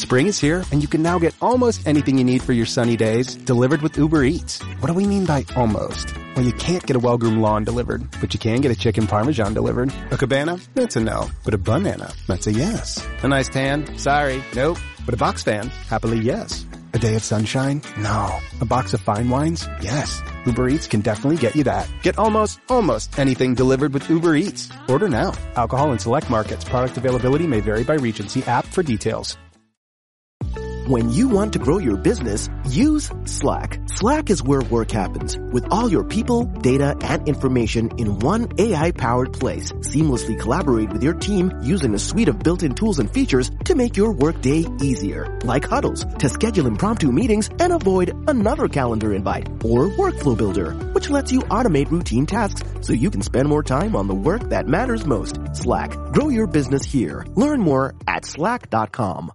Spring is here, and you can now get almost anything you need for your sunny days delivered with Uber Eats. What do we mean by almost? Well, you can't get a well-groomed lawn delivered, but you can get a chicken parmesan delivered. A cabana? That's a no. But a banana? That's a yes. A nice tan? Sorry, nope. But a box fan? Happily, yes. A day of sunshine? No. A box of fine wines? Yes. Uber Eats can definitely get you that. Get almost anything delivered with Uber Eats. Order now. Alcohol in select markets. Product availability may vary by region. See app for details. When you want to grow your business, use Slack. Slack is where work happens, with all your people, data, and information in one AI-powered place. Seamlessly collaborate with your team using a suite of built-in tools and features to make your workday easier, like huddles to schedule impromptu meetings and avoid another calendar invite, or Workflow Builder, which lets you automate routine tasks so you can spend more time on the work that matters most. Slack. Grow your business here. Learn more at slack.com.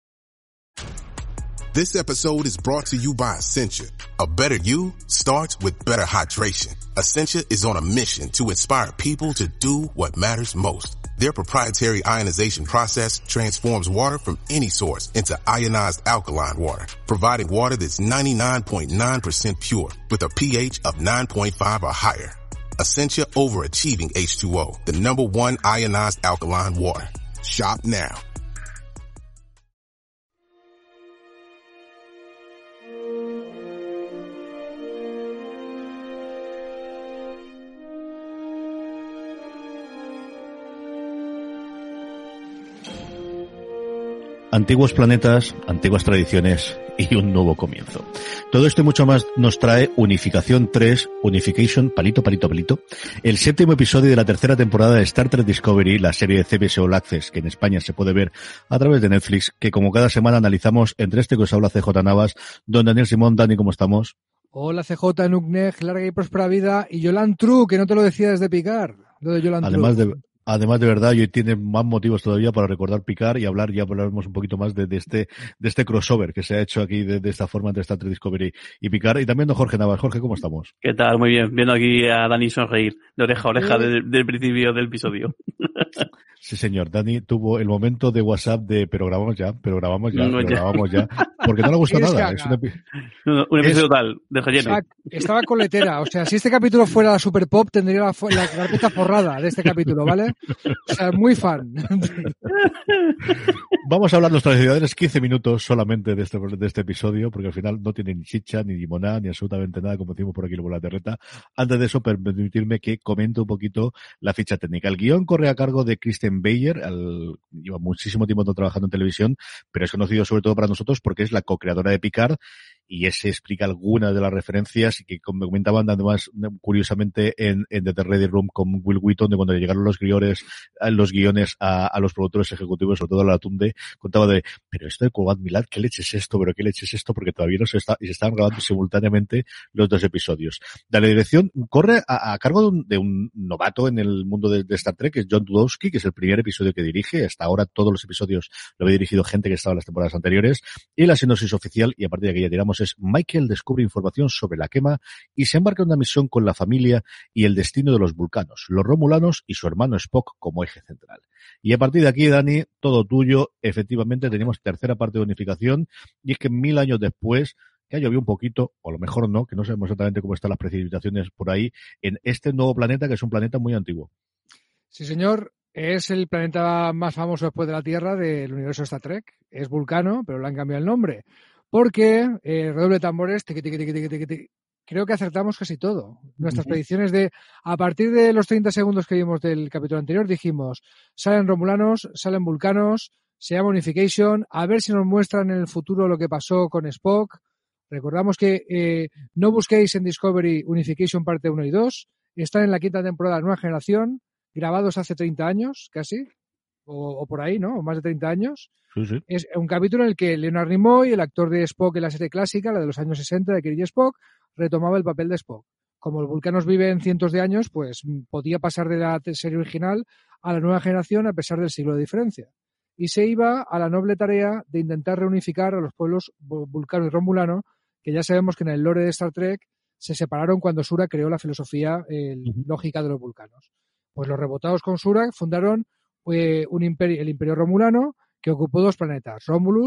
This episode is brought to you by Essentia. A better you starts with better hydration. Essentia is on a mission to inspire people to do what matters most. Their proprietary ionization process transforms water from any source into ionized alkaline water, providing water that's 99.9% pure with a pH of 9.5 or higher. Essentia overachieving H2O, the #1 ionized alkaline water. Shop now. Antiguos planetas, antiguas tradiciones y un nuevo comienzo. Todo esto y mucho más nos trae Unificación 3, Unification, palito, el 7º episodio de la tercera temporada de Star Trek Discovery, la serie de CBS All Access, que en España se puede ver a través de Netflix, que como cada semana analizamos entre este que os habla CJ Navas, don Daniel Simón. Dani, ¿cómo estamos? Hola CJ, Nuknej, larga y próspera vida, y Yolan True, que no te lo decía desde Picar, lo de Yolan True. Además de verdad, y hoy tiene más motivos todavía para recordar Picard y hablaremos un poquito más de este crossover que se ha hecho aquí de esta forma entre Star Trek Discovery y Picard. Y también don Jorge Navas. Jorge, ¿cómo estamos? ¿Qué tal? Muy bien. Viendo aquí a Dani sonreír de oreja a oreja del principio del episodio. Sí, señor. Dani tuvo el momento de WhatsApp de pero grabamos ya, porque no le gusta nada. Es un episodio total, de relleno. Estaba coletera. O sea, si este capítulo fuera la Super Pop, tendría la carpeta forrada de este capítulo, ¿vale? O sea, muy fan. Vamos a hablar los tradicionales 15 minutos solamente de este episodio, porque al final no tiene ni chicha, ni limonada, ni absolutamente nada, como decimos por aquí en la terreta. Antes de eso, permitirme que comente un poquito la ficha técnica. El guión corre a cargo de Kristen Beyer, lleva muchísimo tiempo trabajando en televisión, pero es conocido sobre todo para nosotros porque es la co-creadora de Picard, y ese explica algunas de las referencias y que como comentaban además curiosamente en The Ready Room con Will Wheaton, de cuando le llegaron los guiones a los productores ejecutivos, sobre todo a la Tunde, contaba pero esto de Quoad Milad, ¿qué leche es esto? Porque todavía no se estaban grabando simultáneamente los dos episodios. La dirección corre a cargo de un novato en el mundo de Star Trek, que es John Dudowski, que es el primer episodio que dirige. Hasta ahora todos los episodios lo había dirigido gente que estaba en las temporadas anteriores. Y la sinopsis oficial, y a partir de aquí ya tiramos, es: Michael descubre información sobre la quema y se embarca en una misión con la familia y el destino de los vulcanos, los romulanos y su hermano Spock como eje central. Y a partir de aquí, Dani, todo tuyo. Efectivamente tenemos tercera parte de Unificación, y es que 1000 años después, que ha llovido un poquito, o a lo mejor no, que no sabemos exactamente cómo están las precipitaciones por ahí, en este nuevo planeta, que es un planeta muy antiguo. Sí, señor. Es el planeta más famoso después de la Tierra del universo Star Trek. Es Vulcano, pero le han cambiado el nombre. Porque, redoble de tambores, creo que acertamos casi todo. Nuestras predicciones a partir de los 30 segundos que vimos del capítulo anterior, dijimos, salen romulanos, salen vulcanos, se llama Unification, a ver si nos muestran en el futuro lo que pasó con Spock. Recordamos que no busquéis en Discovery Unification parte 1 y 2, están en la quinta temporada de Nueva Generación, grabados hace 30 años, casi, o por ahí, ¿no? O más de 30 años. Sí. Es un capítulo en el que Leonard Nimoy, el actor de Spock en la serie clásica, la de los años 60 de Kirk y Spock, retomaba el papel de Spock. Como los vulcanos viven cientos de años, pues podía pasar de la serie original a la nueva generación a pesar del siglo de diferencia. Y se iba a la noble tarea de intentar reunificar a los pueblos vulcano y romulano, que ya sabemos que en el lore de Star Trek se separaron cuando Surak creó la filosofía lógica de los vulcanos. Pues los rebotados con Surak fundaron el Imperio Romulano, que ocupó 2 planetas, Romulus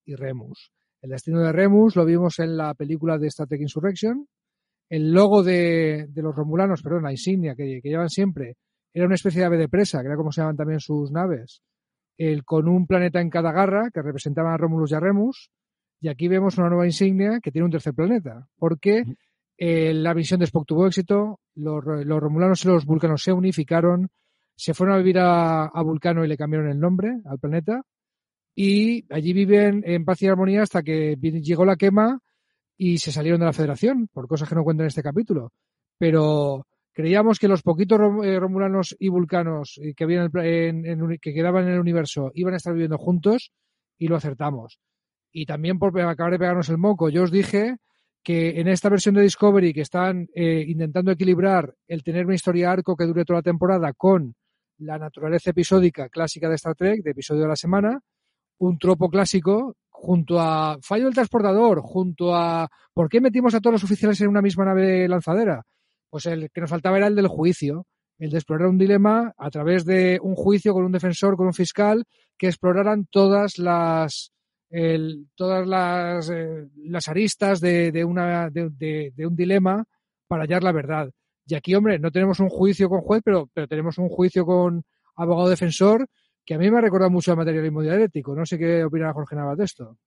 y Remus. El destino de Remus lo vimos en la película de Star Trek Insurrection. El logo de los romulanos, perdón, la insignia que llevan siempre, era una especie de ave de presa, que era como se llaman también sus naves, con un planeta en cada garra, que representaban a Romulus y a Remus, y aquí vemos una nueva insignia que tiene un tercer planeta, porque la misión de Spock tuvo éxito, los romulanos y los vulcanos se unificaron, se fueron a vivir a Vulcano y le cambiaron el nombre al planeta, y allí viven en paz y armonía hasta que llegó la quema y se salieron de la Federación, por cosas que no cuento en este capítulo. Pero creíamos que los poquitos romulanos y vulcanos que habían que quedaban en el universo iban a estar viviendo juntos, y lo acertamos. Y también por acabar de pegarnos el moco, yo os dije que en esta versión de Discovery que están intentando equilibrar el tener una historia arco que dure toda la temporada con la naturaleza episódica clásica de Star Trek, de episodio de la semana, un tropo clásico junto a fallo del transportador, junto a ¿por qué metimos a todos los oficiales en una misma nave lanzadera? Pues el que nos faltaba era el del juicio, el de explorar un dilema a través de un juicio con un defensor, con un fiscal, que exploraran todas las aristas de un dilema para hallar la verdad. Y aquí, hombre, no tenemos un juicio con juez, pero tenemos un juicio con abogado defensor, que a mí me ha recordado mucho al materialismo dialéctico. No sé qué opina Jorge Navas de esto.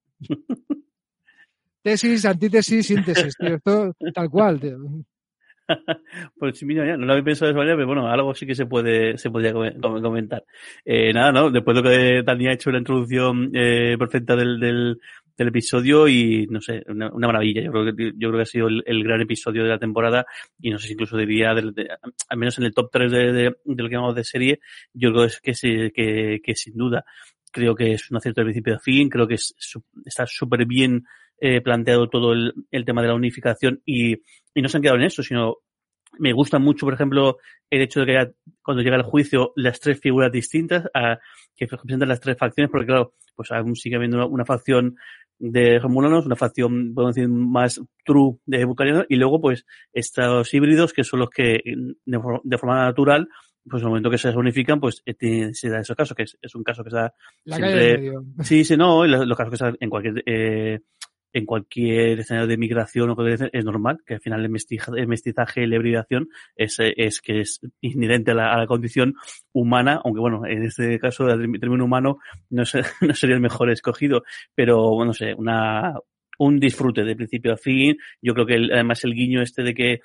Tesis, antítesis, síntesis, tío. Esto tal cual, tío. Pues mira, ya no lo había pensado de esa manera, pero bueno, algo sí que se podría comentar. Nada, ¿no? Después de lo que Dani ha hecho la introducción perfecta del episodio, y no sé, una maravilla. Yo creo que ha sido el gran episodio de la temporada, y no sé si incluso diría al menos en el top 3 de lo que llamamos de serie, yo creo que sin duda creo que es un acierto de principio a fin. Creo que está súper bien planteado todo el tema de la unificación, y no se han quedado en eso, sino me gusta mucho, por ejemplo, el hecho de que cuando llega el juicio las tres figuras distintas que representan las tres facciones, porque claro, pues aún sigue habiendo una facción de romulanos, una facción, podemos decir, más true de vulcanianos, y luego pues estos híbridos que son los que de forma natural, pues en el momento que se unifican, pues se da esos casos, que es un caso que se da la siempre. Calle del medio. Sí, no, y los casos que se dan en cualquier escenario de migración o que es normal, que al final el mestizaje y la hibridación es inherente a la condición humana, aunque bueno, en este caso el término humano no sería el mejor escogido, pero bueno, no sé, un disfrute de principio a fin. Yo creo que además el guiño de que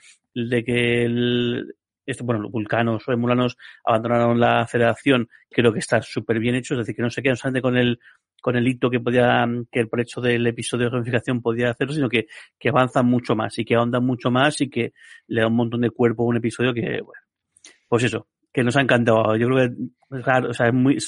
los vulcanos o romulanos abandonaron la Federación, creo que está súper bien hecho, es decir, que no se quedan solamente con el hito que por hecho del episodio de unificación podía hacerlo, sino que avanzan mucho más y que ahondan mucho más y que le da un montón de cuerpo a un episodio que, bueno, pues eso, que nos ha encantado. Yo creo que, claro, o sea,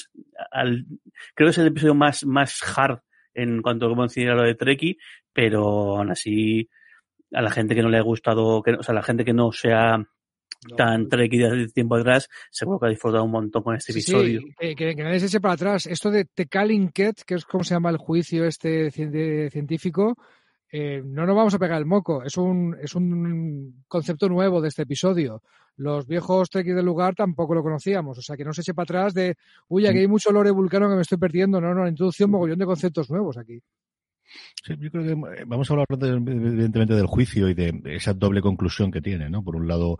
creo que es el episodio más hard en cuanto a considerar lo de Trekkie, pero aún así, a la gente que no le ha gustado, la gente que no sea tan Trekkie de hace tiempo atrás, seguro que ha disfrutado un montón con este episodio. Sí, que nadie se eche para atrás. Esto de Tekalinket, que es como se llama el juicio científico, no nos vamos a pegar el moco. Es un concepto nuevo de este episodio. Los viejos Trekkies del lugar tampoco lo conocíamos. O sea, que no se eche para atrás de, uy, aquí hay mucho lore vulcano que me estoy perdiendo. No, la introducción, mogollón de conceptos nuevos aquí. Sí, yo creo que vamos a hablar evidentemente del juicio y de esa doble conclusión que tiene, ¿no? Por un lado,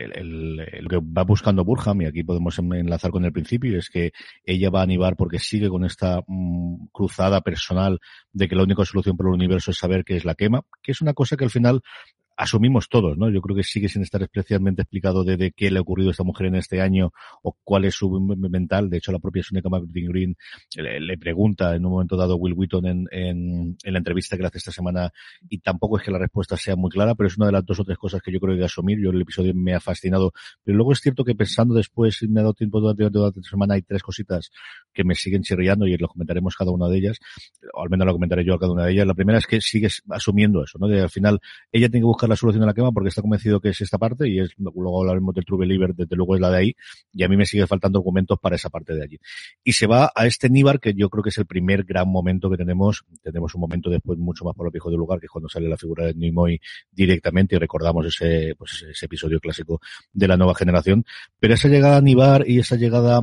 lo que va buscando Burham, y aquí podemos enlazar con el principio, es que ella va a animar porque sigue con esta cruzada personal de que la única solución para el universo es saber qué es la quema, que es una cosa que al final asumimos todos, ¿no? Yo creo que sigue sin estar especialmente explicado de qué le ha ocurrido a esta mujer en este año o cuál es su mental. De hecho, la propia Soneca Martin-Green le pregunta en un momento dado a Will Wheaton en la entrevista que le hace esta semana, y tampoco es que la respuesta sea muy clara, pero es una de las 2 o 3 cosas que yo creo que hay que asumir. Yo el episodio me ha fascinado, pero luego es cierto que pensando después, me ha dado tiempo durante la semana, hay 3 cositas que me siguen chirriando y los comentaremos cada una de ellas, o al menos lo comentaré yo a cada una de ellas. La primera es que sigues asumiendo eso, ¿no? De al final ella tiene que buscar la solución de la quema porque está convencido que es esta parte, y luego hablaremos del True Believer, desde luego es la de ahí, y a mí me siguen faltando argumentos para esa parte de allí. Y se va a este Nibar, que yo creo que es el primer gran momento que tenemos un momento después mucho más prolijo del lugar, que es cuando sale la figura de Nimoy directamente, y recordamos ese episodio clásico de la nueva generación. Pero esa llegada a Nibar y esa llegada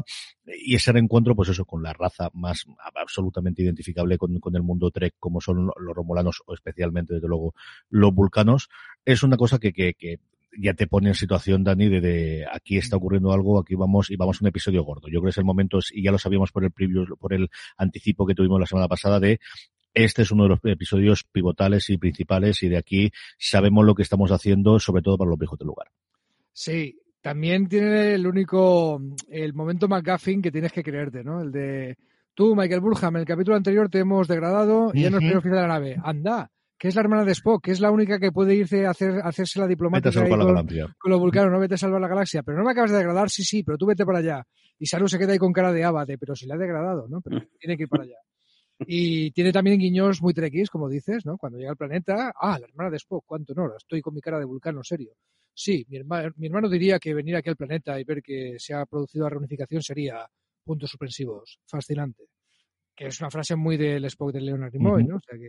y ese reencuentro, pues eso, con la raza más absolutamente identificable con el mundo Trek, como son los romulanos, o especialmente, desde luego, los vulcanos, es una cosa que ya te pone en situación, Dani, de aquí está ocurriendo algo, aquí vamos a un episodio gordo. Yo creo que es el momento, y ya lo sabíamos por el preview, por el anticipo que tuvimos la semana pasada, de este es uno de los episodios pivotales y principales, y de aquí sabemos lo que estamos haciendo, sobre todo para los viejos del lugar. Sí, también tiene el momento McGuffin que tienes que creerte, ¿no? El de, tú, Michael Burnham, en el capítulo anterior te hemos degradado y ya no es primero oficial de la nave. Anda, que es la hermana de Spock, que es la única que puede irse a hacerse la diplomática ahí con los vulcanos, no vete a salvar la galaxia, pero no me acabas de degradar, sí, pero tú vete para allá. Y Saru se queda ahí con cara de Abade, pero si la ha degradado, ¿no? Pero tiene que ir para allá. Y tiene también guiños muy trekkies, como dices, ¿no? Cuando llega al planeta, la hermana de Spock, cuánto honor, estoy con mi cara de vulcano serio. Sí, mi hermano diría que venir aquí al planeta y ver que se ha producido la reunificación sería puntos suspensivos, fascinante. Que es una frase muy del Spock de Leonard Nimoy, ¿no? O sea,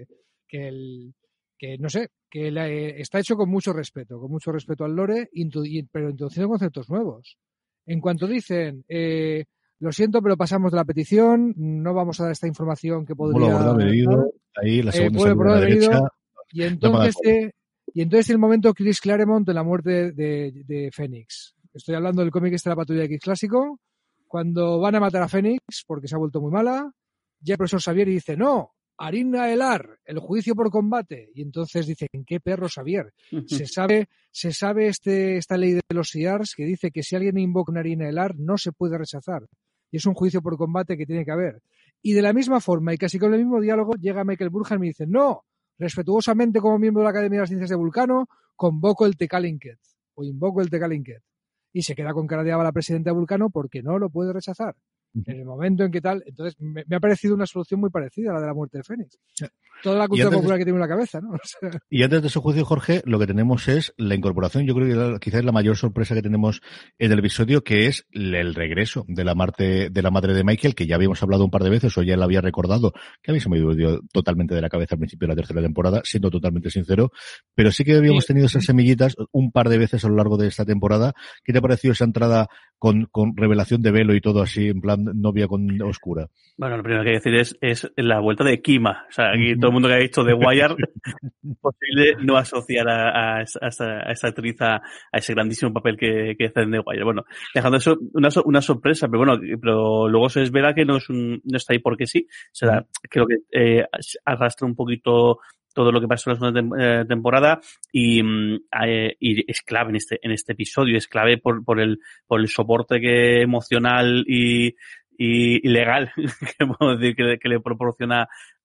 que no sé, que está hecho con mucho respeto al lore, pero introduciendo conceptos nuevos. En cuanto dicen, lo siento, pero pasamos de la petición, no vamos a dar esta información que podría... Ahí la segunda a la derecha. Y entonces el momento Chris Claremont de la muerte de Fénix. Estoy hablando del cómic de la Patrulla X clásico, cuando van a matar a Fénix porque se ha vuelto muy mala, ya el profesor Xavier y dice, no, Harina Elar, el juicio por combate. Y entonces dicen, ¿qué perro Xavier? Se sabe esta ley de los SIARs que dice que si alguien invoca una Harina Elar no se puede rechazar. Y es un juicio por combate que tiene que haber. Y de la misma forma, y casi con el mismo diálogo, llega Michael Burnham y me dice, no, respetuosamente como miembro de la Academia de las Ciencias de Vulcano, convoco el Tekalinket, o invoco el Tekalinket. Y se queda con cara de la presidenta de Vulcano porque no lo puede rechazar. En el momento en que tal, entonces me ha parecido una solución muy parecida a la de la muerte de Fénix. Toda la cultura popular que tiene en la cabeza, ¿no? O sea... Y antes de su juicio, Jorge, lo que tenemos es la incorporación, yo creo que quizás es la mayor sorpresa que tenemos en el episodio, que es el regreso de la madre de Michael, que ya habíamos hablado un par de veces, o ya la había recordado, que a mí se me dio totalmente de la cabeza al principio de la tercera temporada, siendo totalmente sincero, pero sí que habíamos tenido esas semillitas un par de veces a lo largo de esta temporada. ¿Qué te ha parecido esa entrada con revelación de velo y todo así, en plan novia con oscura? Bueno, lo primero que hay que decir es la vuelta de Kima. O sea, aquí todo el mundo que ha visto The Wire, posible no asociar a esa actriz a ese grandísimo papel que hace en The Wire. Bueno, dejando eso, una sorpresa, pero bueno, pero luego se desvela que no está ahí porque sí. O sea, creo que arrastra un poquito todo lo que pasó en la segunda temporada y es clave en este episodio, es clave por el soporte emocional y legal que le proporciona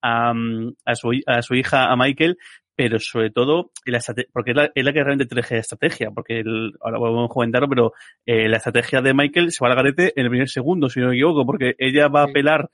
a su hija, a Michael, pero sobre todo porque es la que realmente teje estrategia, porque ahora podemos comentarlo, pero la estrategia de Michael se va al garete en el primer segundo, si no me equivoco, porque ella va a apelar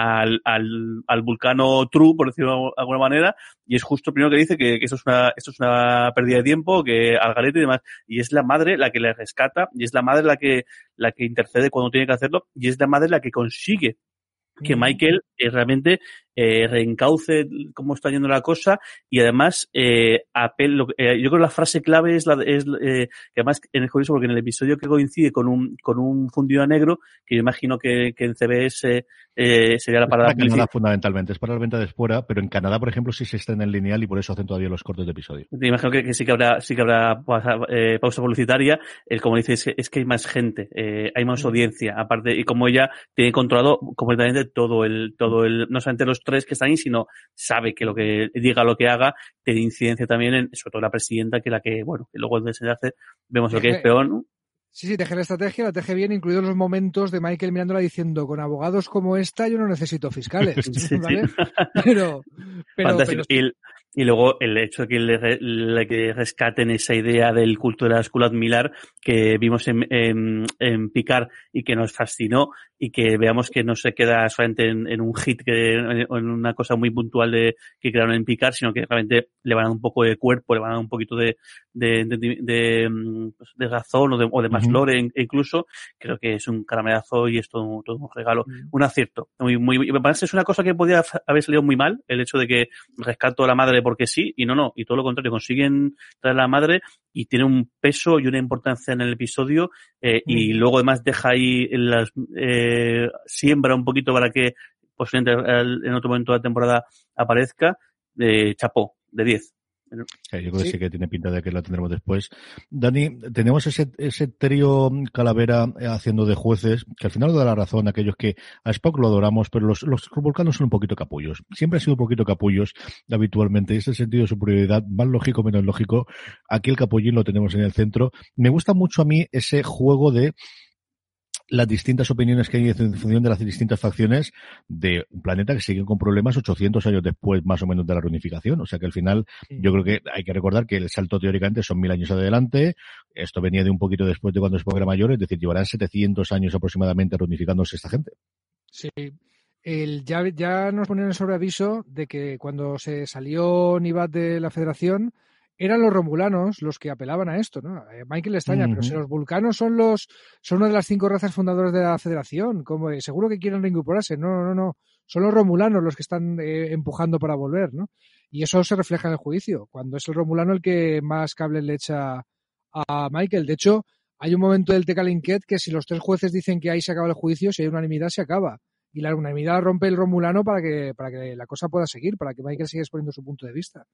al vulcano True, por decirlo de alguna manera, y es justo el primero que dice que esto es una pérdida de tiempo, que al garete y demás, y es la madre la que le rescata, y es la madre la que intercede cuando tiene que hacerlo, y es la madre la que consigue que Michael realmente reencauce cómo está yendo la cosa, y además yo creo que la frase clave es que además en el curioso, porque en el episodio que coincide con un fundido a negro, que yo imagino que en CBS sería la parada para Canadá, fundamentalmente, es para la venta de fuera, pero en Canadá, por ejemplo, sí se está en el lineal y por eso hacen todavía los cortes de episodio. Te imagino que sí que habrá pausa publicitaria. Como dices, es que hay más gente, hay más audiencia, aparte, y como ella tiene controlado completamente todo el, no solamente los tres que están ahí, sino sabe que lo que diga, lo que haga, tiene incidencia también sobre todo la presidenta, que luego el desenlace vemos lo que es peor, ¿no? Sí, teje la estrategia, la teje bien, incluidos los momentos de Michael mirándola diciendo, con abogados como esta yo no necesito fiscales, ¿vale? Pero y luego el hecho de que rescaten esa idea del culto de la escuela admirar que vimos en Picard y que nos fascinó, y que veamos que no se queda solamente en un hit, en una cosa muy puntual que crearon en Picard, sino que realmente le van a dar un poco de cuerpo, le van a dar un poquito de razón o de más lore incluso. Creo que es un caramelazo y es todo un regalo, un acierto. Me parece es una cosa que podía haber salido muy mal, el hecho de que rescato a la madre porque sí, y y todo lo contrario, consiguen traer a la madre y tiene un peso y una importancia en el episodio, y luego además deja ahí siembra un poquito para que posiblemente en otro momento de la temporada aparezca, chapó, de 10. Yo creo que sí que tiene pinta de que la tendremos después. Dani, tenemos ese trío Calavera haciendo de jueces, que al final nos da la razón a aquellos que a Spock lo adoramos, pero los vulcanos son un poquito capullos. Siempre han sido un poquito capullos habitualmente, y ese sentido de superioridad, más lógico, menos lógico, aquí el capullín lo tenemos en el centro. Me gusta mucho a mí ese juego de las distintas opiniones que hay en función de las distintas facciones de un planeta que sigue con problemas 800 años después más o menos de la reunificación. O sea que al final yo creo que hay que recordar que el salto teóricamente son 1000 años adelante. Esto venía de un poquito después de cuando Spock era mayor, es decir, llevarán 700 años aproximadamente reunificándose esta gente. Sí. Ya nos ponían el sobreaviso de que cuando se salió Nivat de la Federación eran los romulanos los que apelaban a esto, ¿no? Michael le extraña, pero si los vulcanos son una de las 5 razas fundadoras de la Federación, como seguro que quieren reincorporarse. No. Son los romulanos los que están empujando para volver, ¿no? Y eso se refleja en el juicio, cuando es el romulano el que más cables le echa a Michael. De hecho, hay un momento del Tekalinket que si los 3 jueces dicen que ahí se acaba el juicio, si hay unanimidad, se acaba. Y la unanimidad rompe el romulano para que la cosa pueda seguir, para que Michael siga exponiendo su punto de vista.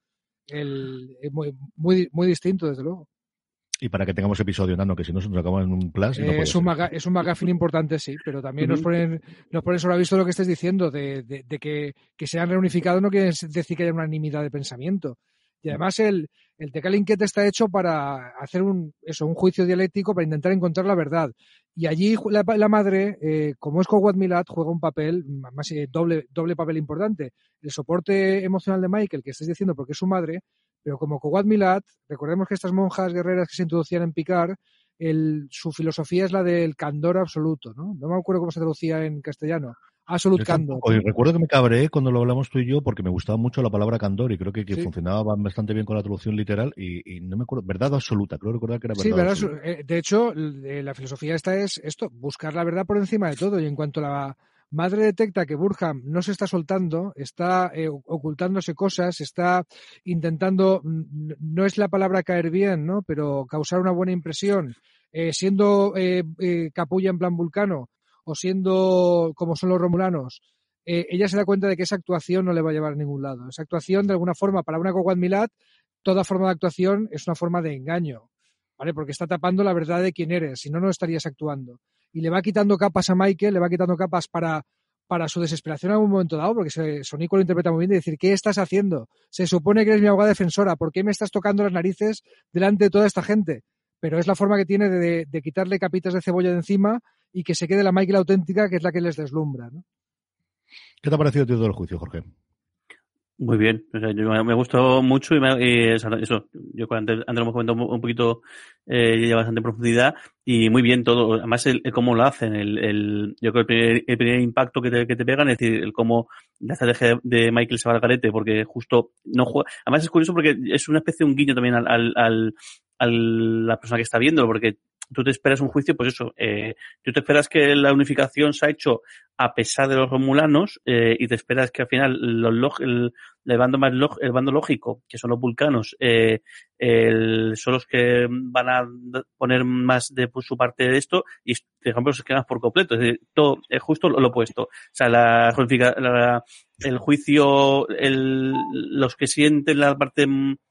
Es muy distinto, desde luego. Y para que tengamos episodio, Nano, que si no se nos acaba en un plus. Es un McGuffin importante, sí, pero también nos ponen sobre aviso lo que estés diciendo, de que se han reunificado no quiere decir que haya unanimidad de pensamiento. Y además el Tekalinket está hecho para hacer un juicio dialéctico, para intentar encontrar la verdad. Y allí la madre, como es Kowat Milat, juega un papel, más doble papel importante. El soporte emocional de Michael, que estáis diciendo porque es su madre, pero como Kowat Milat, recordemos que estas monjas guerreras que se introducían en Picard, su filosofía es la del candor absoluto, ¿no? No me acuerdo cómo se traducía en castellano. Absolute candor. Recuerdo que me cabreé cuando lo hablamos tú y yo porque me gustaba mucho la palabra candor y creo que sí, funcionaba bastante bien con la traducción literal y no me acuerdo, verdad absoluta, creo recordar que era verdad absoluta. De hecho, la filosofía esta es esto, buscar la verdad por encima de todo, y en cuanto la madre detecta que Burnham no se está soltando, está ocultándose cosas, está intentando, no es la palabra caer bien, ¿no? Pero causar una buena impresión, siendo capulla en plan vulcano, o siendo como son los romulanos, ella se da cuenta de que esa actuación no le va a llevar a ningún lado. Esa actuación, de alguna forma, para una Kowat Milat, toda forma de actuación es una forma de engaño, ¿vale? Porque está tapando la verdad de quién eres, si no, no estarías actuando. Y le va quitando capas a Michael, le va quitando capas para su desesperación en algún momento dado, porque Sonico lo interpreta muy bien, de decir, ¿qué estás haciendo? Se supone que eres mi abogada defensora, ¿por qué me estás tocando las narices delante de toda esta gente? Pero es la forma que tiene de quitarle capitas de cebolla de encima y que se quede la Michael auténtica, que es la que les deslumbra, ¿no? ¿Qué te ha parecido todo el juicio, Jorge? Muy bien, o sea, me gustó mucho y eso, yo antes lo hemos comentado un poquito, ya bastante en profundidad y muy bien todo, además el cómo lo hacen, yo creo que el primer impacto que te pegan, es decir, el cómo la estrategia de Michael se va al garete, porque justo no juega, además es curioso porque es una especie de un guiño también a la persona que está viendo, porque tú te esperas un juicio, pues eso, tú te esperas que la unificación se ha hecho a pesar de los romulanos, y te esperas que al final el bando lógico, que son los vulcanos, son los que van a poner más de su parte de esto, y por ejemplo se quedan por completo, es decir, todo es justo lo opuesto. O sea, el juicio, los que sienten la parte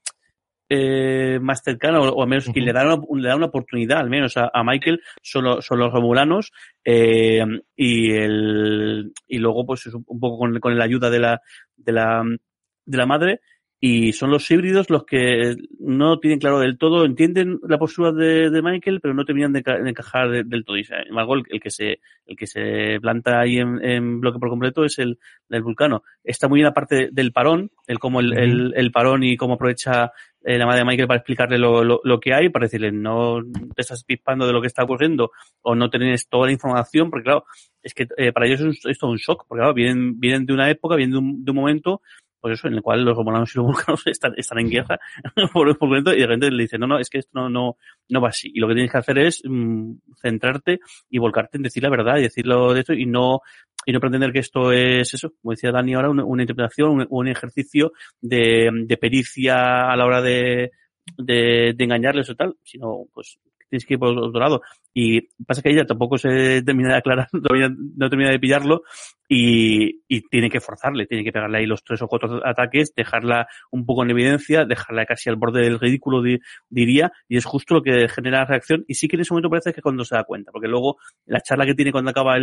más cercana o al menos que le da una oportunidad al menos a Michael son los romulanos, y luego pues es un poco con la ayuda de la madre, y son los híbridos los que no tienen claro del todo, entienden la postura de Michael pero no terminan de encajar del todo. Y sin embargo el que se planta ahí en bloque por completo es el vulcano. Está muy bien la parte del parón, el parón y cómo aprovecha la madre de Michael para explicarle lo que hay, para decirle no te estás pispando de lo que está ocurriendo o no tenés toda la información, porque claro, es que para ellos es todo un shock, porque claro, vienen de una época, vienen de un momento, pues eso, en el cual los romulanos y los vulcanos están en guerra por momento, y de repente le dicen no, es que esto no va así, y lo que tienes que hacer es centrarte y volcarte en decir la verdad y decirlo de esto, y no pretender que esto es eso, como decía Dani ahora, una interpretación, un ejercicio de pericia a la hora de engañarles o tal, sino pues tienes que ir por otro lado. Y pasa que ella tampoco se termina de aclarar, no termina de pillarlo, y tiene que forzarle, tiene que pegarle ahí los 3 o 4 ataques, dejarla un poco en evidencia, dejarla casi al borde del ridículo, diría, y es justo lo que genera la reacción. Y sí que en ese momento parece que cuando se da cuenta, porque luego la charla que tiene cuando acaba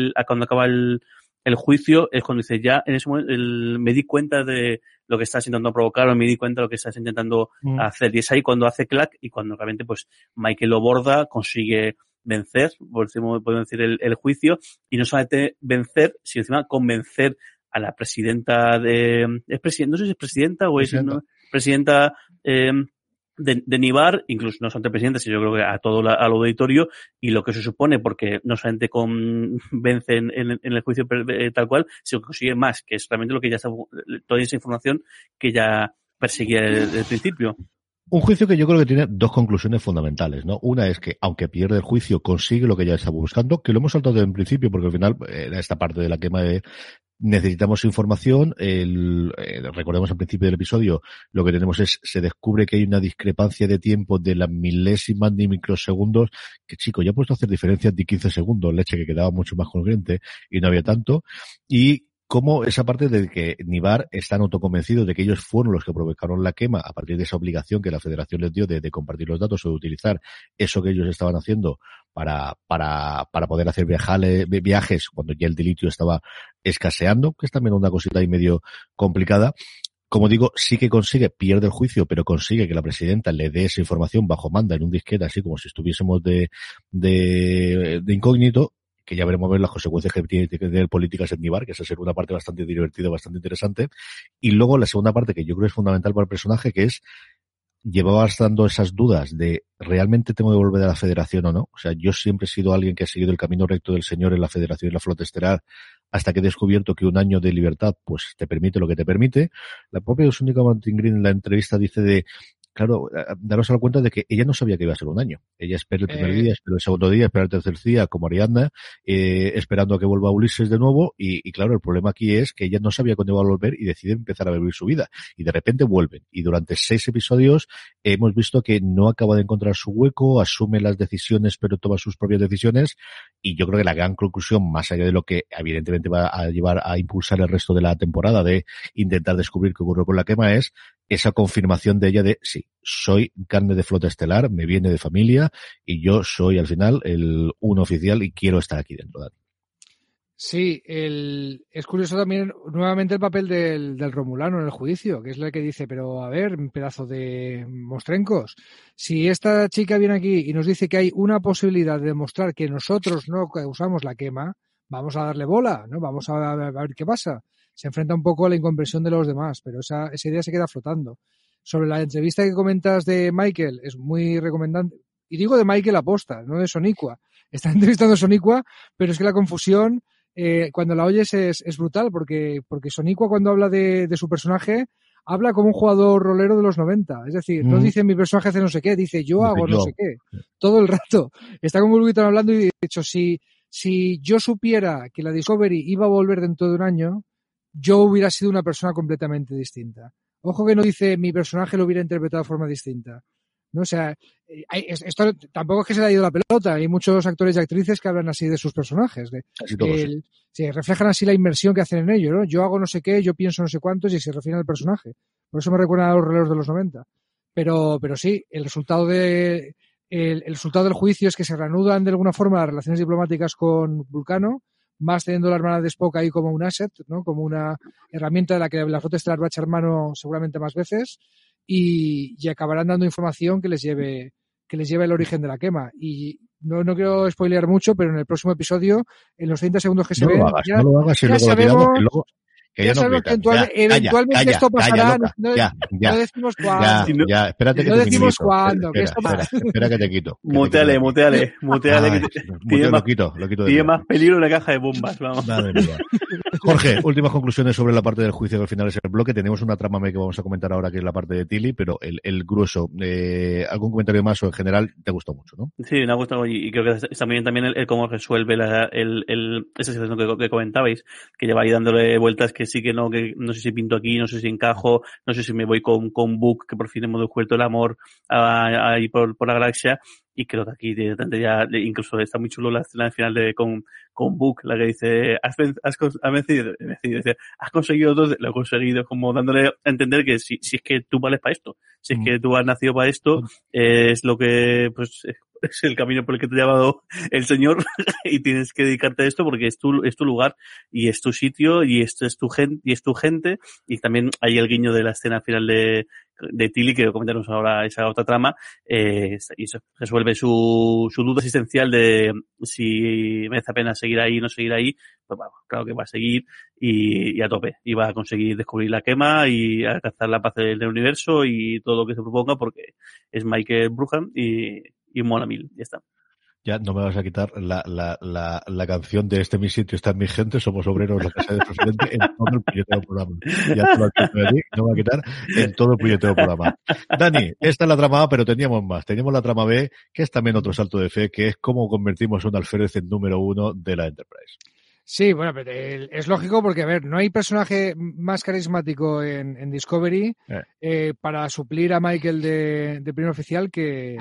el juicio es cuando dice, ya en ese momento me di cuenta de lo que estás intentando provocar, o me di cuenta de lo que estás intentando hacer. Y es ahí cuando hace clac y cuando realmente pues Michael lo borda, consigue vencer, podemos decir, el juicio, y no solamente vencer, sino encima convencer a la presidenta no sé si es presidenta o es presidenta de Nibar, incluso no solamente presidenta, sino yo creo que a todo al auditorio, y lo que se supone, porque no solamente convence en el juicio tal cual, sino que consigue más, que es realmente lo que ya está, toda esa información que ya perseguía desde el principio. Un juicio que yo creo que tiene 2 conclusiones fundamentales, ¿no? Una es que, aunque pierde el juicio, consigue lo que ya estaba buscando, que lo hemos saltado desde el principio, porque al final era esta parte de la quema de necesitamos información. Recordemos al principio del episodio, lo que tenemos es, se descubre que hay una discrepancia de tiempo de las milésimas de microsegundos, que chico, ya he puesto a hacer diferencias de 15 segundos, leche, que quedaba mucho más congruente y no había tanto. Y como esa parte de que Nibar están autoconvencidos de que ellos fueron los que provocaron la quema a partir de esa obligación que la Federación les dio de compartir los datos o de utilizar eso que ellos estaban haciendo para poder hacer viajes cuando ya el dilitio estaba escaseando, que es también una cosita ahí medio complicada. Como digo, sí que pierde el juicio, pero consigue que la presidenta le dé esa información bajo manda en un disquete, así como si estuviésemos de incógnito, que ya veremos ver las consecuencias que tiene que tener políticas en Nibar, que esa será una parte bastante divertida, bastante interesante. Y luego la segunda parte, que yo creo es fundamental para el personaje, que es, llevabas dando esas dudas de ¿realmente tengo que volver a la Federación o no? O sea, yo siempre he sido alguien que ha seguido el camino recto del Señor en la Federación y la Flota Estelar, hasta que he descubierto que un año de libertad pues te permite lo que te permite. La propia Sonika Martin Green en la entrevista dice claro, daros a la cuenta de que ella no sabía que iba a ser un año. Ella espera el primer día, espera el segundo día, espera el tercer día, como Ariadna, esperando a que vuelva Ulises de nuevo, y claro, el problema aquí es que ella no sabía cuándo iba a volver y decide empezar a vivir su vida. Y de repente vuelven. Y durante 6 episodios hemos visto que no acaba de encontrar su hueco, asume las decisiones, pero toma sus propias decisiones, y yo creo que la gran conclusión, más allá de lo que evidentemente va a llevar a impulsar el resto de la temporada, de intentar descubrir qué ocurrió con la quema, es esa confirmación de ella de sí, soy carne de Flota Estelar, me viene de familia y yo soy al final un oficial y quiero estar aquí dentro. Dani. Sí, es curioso también nuevamente el papel del Romulano en el juicio, que es el que dice, pero a ver, pedazo de mostrencos, si esta chica viene aquí y nos dice que hay una posibilidad de demostrar que nosotros no causamos la quema, vamos a darle bola, ¿no? Vamos a ver qué pasa. Se enfrenta un poco a la incomprensión de los demás, pero esa idea se queda flotando. Sobre la entrevista que comentas de Michael, es muy recomendable. Y digo de Michael aposta, no de Sonequa. Está entrevistando a Sonequa, pero es que la confusión, cuando la oyes es brutal, porque Sonequa cuando habla de su personaje, habla como un jugador rolero de los 90. Es decir, no dice mi personaje hace no sé qué, dice yo hago no sé qué. Todo el rato. Está con Gulbitón hablando y de hecho, si yo supiera que la Discovery iba a volver dentro de un año, yo hubiera sido una persona completamente distinta. Ojo que no dice mi personaje lo hubiera interpretado de forma distinta. ¿No? O sea, esto tampoco es que se le haya ido la pelota. Hay muchos actores y actrices que hablan así de sus personajes. Sí, reflejan así la inmersión que hacen en ello, ¿no? Yo hago no sé qué, yo pienso no sé cuántos y se refiere al personaje. Por eso me recuerda a los releros de los 90. Pero sí, el resultado del juicio es que se reanudan de alguna forma las relaciones diplomáticas con Vulcano, más teniendo la hermana de Spock ahí como un asset, ¿no? Como una herramienta de la que la Flota Estelar va a echar mano seguramente más veces y acabarán dando información que les lleve el origen de la quema. Y no quiero spoilear mucho, pero en el próximo episodio, en los 30 segundos que se ven, no lo hagas y luego sabemos que ya sabemos que eventualmente esto pasará. No decimos cuándo. Ya, espérate que no decimos cuándo. Espera que te quito. Muteale. Lo quito. Tiene más peligro una caja de bombas. Vamos. Madre mía. Jorge, últimas conclusiones sobre la parte del juicio, que al final es el bloque. Tenemos una trama que vamos a comentar ahora, que es la parte de Tilly, pero el grueso. ¿Algún comentario más o en general te gustó mucho, no? Sí, me ha gustado y creo que está muy bien también el cómo resuelve esa situación que comentabais, que lleva ahí dándole vueltas, que que sí, que no sé si pinto aquí, no sé si encajo, no sé si me voy con Book, que por fin hemos descubierto el amor ahí por la galaxia. Y creo que aquí directamente ya, incluso está muy chulo la escena final con Book, la que dice, has conseguido dos, lo he conseguido, como dándole a entender que si es que tú vales para esto, si es que tú has nacido para esto, es lo que, pues, es el camino por el que te ha llevado el Señor y tienes que dedicarte a esto porque es tu lugar y es tu sitio y esto es tu gente y también hay el guiño de la escena final de Tilly, que comentaremos ahora esa otra trama, y se resuelve su duda existencial de si merece la pena seguir ahí o no seguir ahí. Pues bueno, claro que va a seguir y a tope, y va a conseguir descubrir la quema y alcanzar la paz del universo y todo lo que se proponga, porque es Michael Bruham y mola mil, ya está. Ya no me vas a quitar la canción de mi sitio está en mi gente, somos obreros, la casa del presidente, en todo el puñetero programa. Ya te lo advierto de ti, no me va a quitar en todo el puñetero programa. Dani, esta es la trama A, pero teníamos más. Teníamos la trama B, que es también otro salto de fe, que es cómo convertimos a un alférez en número 1 de la Enterprise. Sí, bueno, pero es lógico porque, a ver, no hay personaje más carismático en Discovery para suplir a Michael de primer oficial que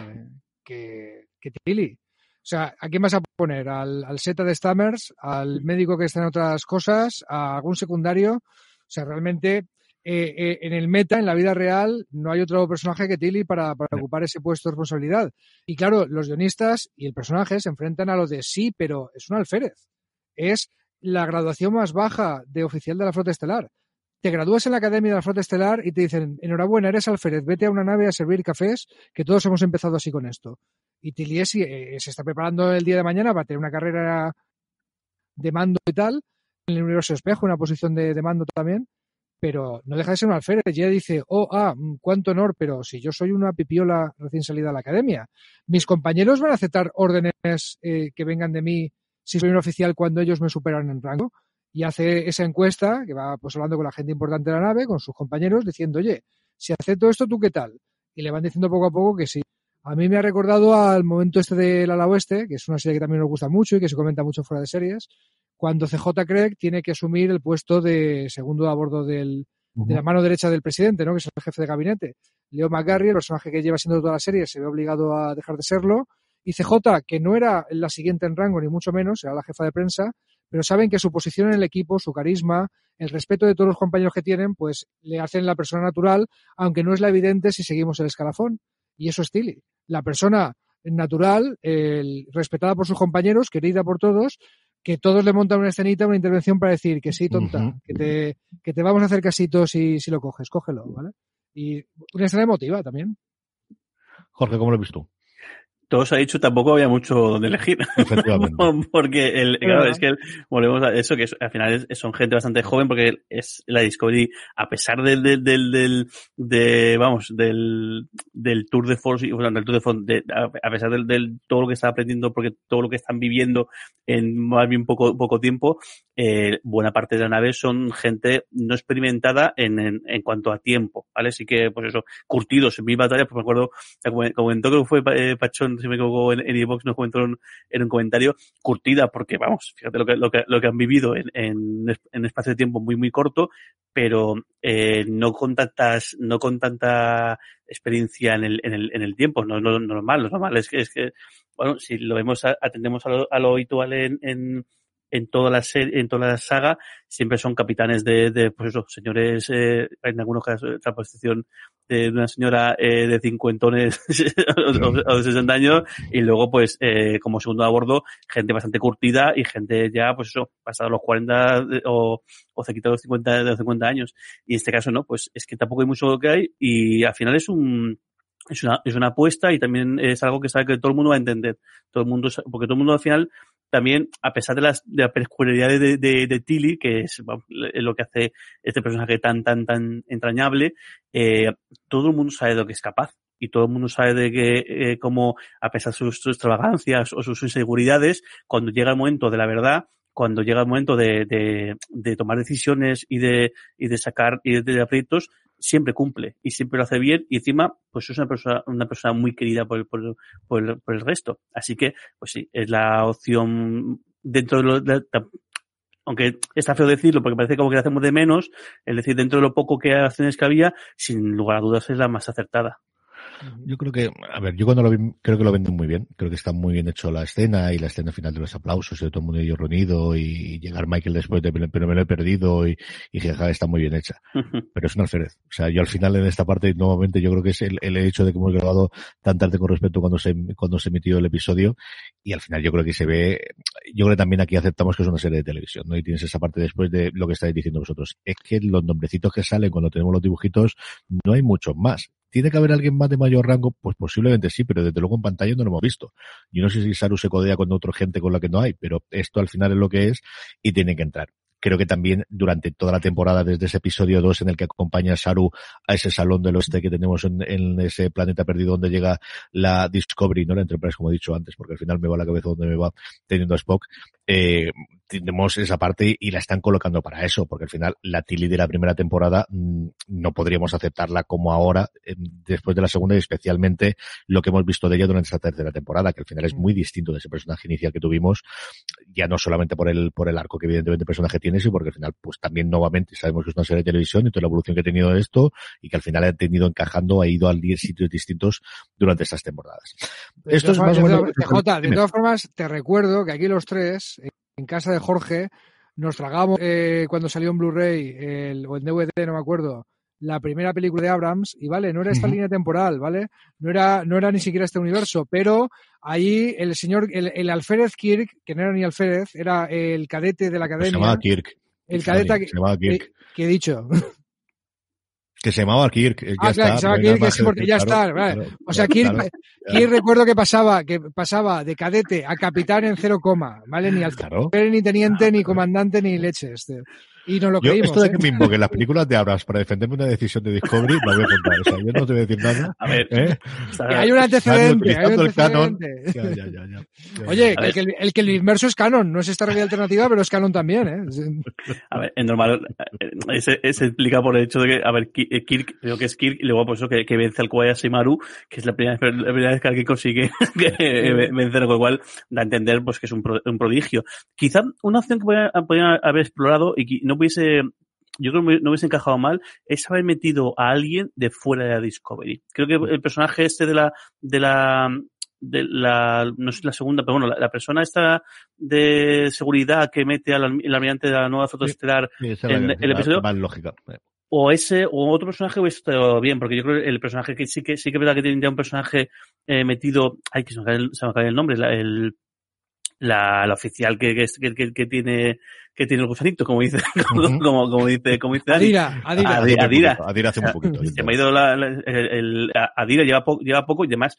Tilly. O sea, ¿a quién vas a poner? ¿Al Zeta de Stammers? ¿Al médico que está en otras cosas? ¿A algún secundario? O sea, realmente en el meta, en la vida real, no hay otro personaje que Tilly para ocupar ese puesto de responsabilidad. Y claro, los guionistas y el personaje se enfrentan a lo de sí, pero es un alférez. Es la graduación más baja de oficial de la Flota Estelar. Te gradúas en la Academia de la Flota Estelar y te dicen, enhorabuena, eres alférez, vete a una nave a servir cafés, que todos hemos empezado así con esto. Y Tilly se está preparando el día de mañana para tener una carrera de mando y tal, en el universo espejo, una posición de mando también, pero no deja de ser un alférez. Y ella dice, cuánto honor, pero si yo soy una pipiola recién salida de la Academia, mis compañeros van a aceptar órdenes que vengan de mí si soy un oficial cuando ellos me superan en rango. Y hace esa encuesta, que va pues hablando con la gente importante de la nave, con sus compañeros, diciendo, oye, si acepto esto, ¿tú qué tal? Y le van diciendo poco a poco que sí. A mí me ha recordado al momento este del Ala Oeste, que es una serie que también nos gusta mucho y que se comenta mucho fuera de series, cuando CJ Craig tiene que asumir el puesto de segundo a bordo de la mano derecha del presidente, ¿no? Que es el jefe de gabinete. Leo McGarry, el personaje que lleva siendo toda la serie, se ve obligado a dejar de serlo. Y CJ, que no era la siguiente en rango, ni mucho menos, era la jefa de prensa, pero saben que su posición en el equipo, su carisma, el respeto de todos los compañeros que tienen, pues le hacen la persona natural, aunque no es la evidente si seguimos el escalafón. Y eso es Tilly. La persona natural, respetada por sus compañeros, querida por todos, que todos le montan una escenita, una intervención para decir que sí, tonta, que te vamos a hacer casito si lo coges, cógelo, ¿vale? Y una escena emotiva también. Jorge, ¿cómo lo ves tú? Todo se ha dicho, tampoco había mucho donde elegir. Efectivamente. Porque claro, es que volvemos a eso, que al final son gente bastante joven, porque es la Discovery, a pesar del Tour de Force, del Tour de Force, a pesar del todo lo que está aprendiendo, porque todo lo que están viviendo en más bien poco tiempo, buena parte de la nave son gente no experimentada en cuanto a tiempo, ¿vale? Así que, pues eso, curtidos en mil batallas, pues me acuerdo, comentó que fue Pachón, si me equivoco, en iVoox nos comentó en un comentario, curtida, porque vamos, fíjate lo que han vivido en espacio de tiempo muy, muy corto, pero no con tanta experiencia en el tiempo. No normal. Lo normal es que bueno, si lo vemos, atendemos a lo habitual en toda la serie, en toda la saga, siempre son capitanes de pues eso, señores, en algunos casos, otra posición de una señora de cincuentones o de 60 años, y luego pues como segundo a bordo, gente bastante curtida y gente ya, pues eso, pasado los 40 o cerquita de los 50 años. Y en este caso no, pues es que tampoco hay mucho que hay, y al final es una apuesta, y también es algo que sabe que todo el mundo va a entender. Porque todo el mundo al final también, a pesar de la peculiaridad de Tilly, que es lo que hace este personaje tan entrañable, todo el mundo sabe de lo que es capaz. Y todo el mundo sabe de que, como, a pesar de sus extravagancias o sus inseguridades, cuando llega el momento de la verdad, cuando llega el momento de tomar decisiones y de sacar y de aprietos, siempre cumple y siempre lo hace bien, y encima pues es una persona muy querida por el resto. Así que, pues sí, es la opción dentro de aunque está feo decirlo porque parece como que la hacemos de menos, es decir, dentro de lo poco que acciones que había, sin lugar a dudas es la más acertada. Yo creo que, a ver, yo cuando lo vi, creo que lo venden muy bien. Creo que está muy bien hecho la escena y la escena final de los aplausos y de todo el mundo y yo reunido y llegar Michael después de pero me lo he perdido y jaja, está muy bien hecha. Pero es un alférez. O sea, yo al final en esta parte, nuevamente, yo creo que es el hecho de que hemos grabado tan tarde con respecto cuando se emitió el episodio y al final yo creo que se ve, yo creo que también aquí aceptamos que es una serie de televisión, ¿no? Y tienes esa parte después de lo que estáis diciendo vosotros. Es que los nombrecitos que salen cuando tenemos los dibujitos, no hay muchos más. ¿Tiene que haber alguien más de mayor rango? Pues posiblemente sí, pero desde luego en pantalla no lo hemos visto. Yo no sé si Saru se codea con otra gente con la que no hay, pero esto al final es lo que es y tiene que entrar. Creo que también durante toda la temporada, desde ese episodio 2 en el que acompaña a Saru a ese salón del oeste que tenemos en ese planeta perdido donde llega la Discovery, no la Enterprise, como he dicho antes, porque al final me va la cabeza donde me va teniendo a Spock, tenemos esa parte y la están colocando para eso, porque al final la Tilly de la primera temporada no podríamos aceptarla como ahora, después de la segunda y especialmente lo que hemos visto de ella durante esta tercera temporada, que al final es muy distinto de ese personaje inicial que tuvimos, ya no solamente por el arco que evidentemente el personaje tiene, sino porque al final pues también nuevamente sabemos que es una serie de televisión y toda la evolución que ha tenido esto y que al final ha tenido encajando, ha ido a 10 sitios distintos durante estas temporadas. Esto es más o menos... De todas formas, te recuerdo que aquí los tres, en casa de Jorge, nos tragamos cuando salió en Blu-ray o en DVD, no me acuerdo, la primera película de Abrams, y vale, no era esta línea temporal, ¿vale? No era ni siquiera este universo, pero ahí el señor, el alférez Kirk, que no era ni alférez, era el cadete de la academia. Se llamaba Kirk. El cadete que he dicho. Que se llamaba Kirk. Claro, que se llamaba Kirk, sí, porque ya está. Vale. Claro, o sea, Kirk recuerdo que pasaba de cadete a capitán en 0, ¿vale? Ni alférez, ni teniente, ni comandante, ni leches. Y nos lo creímos. Esto de que me invoquen las películas de Abrams para defenderme una decisión de Discovery, me voy a apuntar. O sea, yo no te voy a decir nada. A ver. Que hay un antecedente. El canon. Ya. Oye, el que el inmerso es canon. No es esta realidad alternativa, pero es canon también, ¿eh? A ver, es normal. Se explica por el hecho de que, a ver, Kirk, creo que es Kirk, y luego por eso que vence al Kobayashi Maru, que es la primera vez que alguien consigue vencer, con lo cual da a entender pues que es un prodigio. Quizá una opción que podrían haber explorado y que no hubiese, yo creo que no hubiese encajado mal, es haber metido a alguien de fuera de la Discovery. Creo que el personaje este de la no sé la segunda, pero bueno, la persona esta de seguridad que mete al almirante de la nueva flota estelar en el episodio. Más lógica. O ese, o otro personaje hubiese estado bien, porque yo creo que el personaje que sí que es verdad que tiene ya un personaje metido, que se me cae el nombre, la oficial que tiene el gusanito, como dice como dice Dani. Adira hace un poquito. Se me ha ido Adira lleva poco y además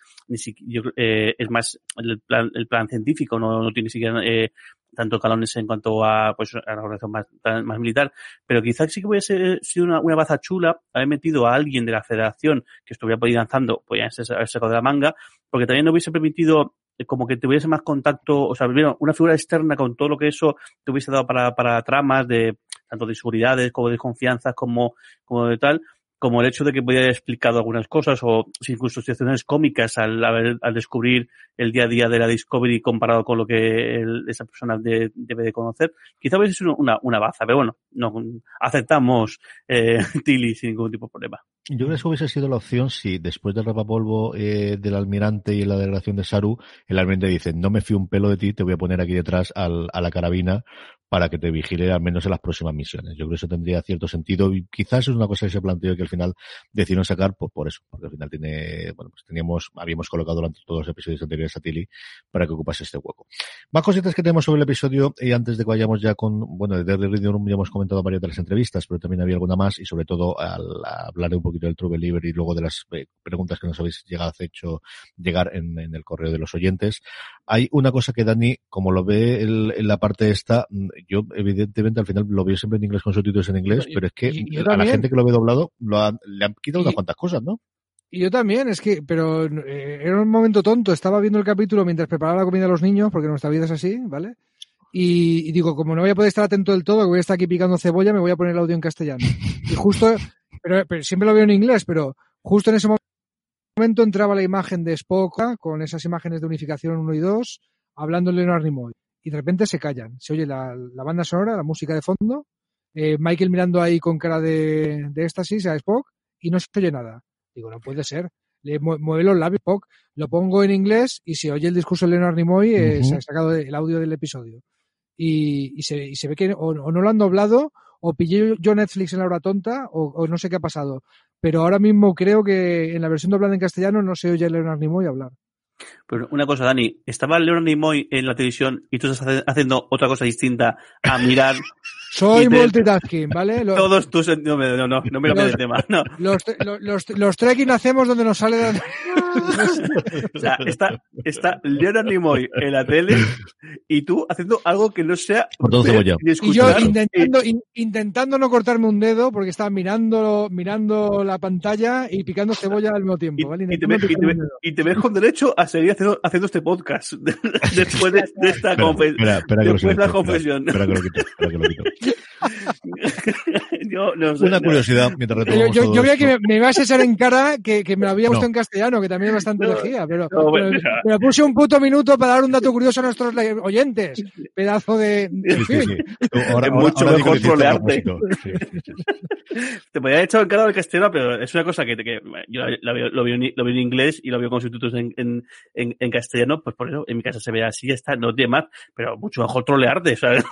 es más el plan científico, no tiene ni siquiera tanto calones en cuanto a pues a la organización más militar, pero quizás sí que hubiese sido una baza chula haber metido a alguien de la Federación que estuviera por ahí lanzando, pues ya haber sacado de la manga, porque también no hubiese permitido como que tuviese más contacto, o sea, una figura externa con todo lo que eso te hubiese dado para tramas de tanto de seguridades como de confianza como de tal, como el hecho de que pudiera haber explicado algunas cosas o incluso situaciones cómicas al descubrir el día a día de la Discovery comparado con lo que esa persona debe de conocer. Quizá hubiese sido una baza, pero bueno, no aceptamos Tilly sin ningún tipo de problema. Yo creo que hubiese sido la opción si después del rapapolvo del almirante y la delegación de Saru, el almirante dice, no me fío un pelo de ti, te voy a poner aquí detrás a la carabina para que te vigile al menos en las próximas misiones. Yo creo que eso tendría cierto sentido y quizás es una cosa que se planteó y que al final decidieron sacar por eso, porque al final habíamos colocado durante todos los episodios anteriores a Tilly para que ocupase este hueco. Más cositas que tenemos sobre el episodio y antes de que vayamos ya de Daily Reading Room ya hemos comentado varias de las entrevistas, pero también había alguna más y sobre todo al hablar un poquito del True Believer y luego de las preguntas que nos habéis hecho llegar en el correo de los oyentes. Hay una cosa que Dani, como lo ve en la parte esta, yo evidentemente al final lo veo siempre en inglés con subtítulos en inglés, pero es que a la gente que lo ve doblado le han quitado unas cuantas cosas, ¿no? Y yo también, pero era un momento tonto, estaba viendo el capítulo mientras preparaba la comida a los niños, porque nuestra vida es así, ¿vale? Y digo, como no voy a poder estar atento del todo, que voy a estar aquí picando cebolla, me voy a poner el audio en castellano. Y justo, pero siempre lo veo en inglés, pero justo en ese momento entraba la imagen de Spock con esas imágenes de unificación 1 y 2, hablando en Leonard Nimoy. y de repente se callan. Se oye la banda sonora, la música de fondo, Michael mirando ahí con cara de éxtasis a Spock y no se oye nada. Digo, no puede ser. Le mueve los labios Spock, lo pongo en inglés y se oye el discurso de Leonard Nimoy, se ha sacado el audio del episodio. Y se ve que o no lo han doblado, o pillé yo Netflix en la hora tonta, o no sé qué ha pasado. Pero ahora mismo creo que en la versión doblada en castellano no se oye a Leonard Nimoy hablar. Pero una cosa, Dani, ¿estaba Leonard Nimoy en la televisión y tú estás haciendo otra cosa distinta a mirar? Soy multitasking, ¿vale? Todos tus... No me lo del tema, no. Los trekking hacemos donde nos sale... O sea, está Leonard Nimoy en la tele y tú haciendo algo que no sea... Y yo intentando no cortarme un dedo porque estaba mirando la pantalla y picando cebolla al mismo tiempo, ¿vale? Y te ves con derecho a seguir haciendo este podcast después de esta confesión. Espera que lo quito. Yo no sé, una curiosidad mientras retomamos yo veía que me ibas a echar en cara que me lo había gustado en castellano, que también es bastante elegía, pero me puse un puto minuto para dar un dato curioso a nuestros oyentes. Pedazo de... En fin. Sí. Ahora, es mucho mejor trolearte. Te podía haber echado en cara del castellano, pero es una cosa que yo lo veo en inglés y lo veo con subtítulos en castellano, pues por eso en mi casa se ve así, ya está, no tiene más, pero mucho mejor trolearte, ¿sabes?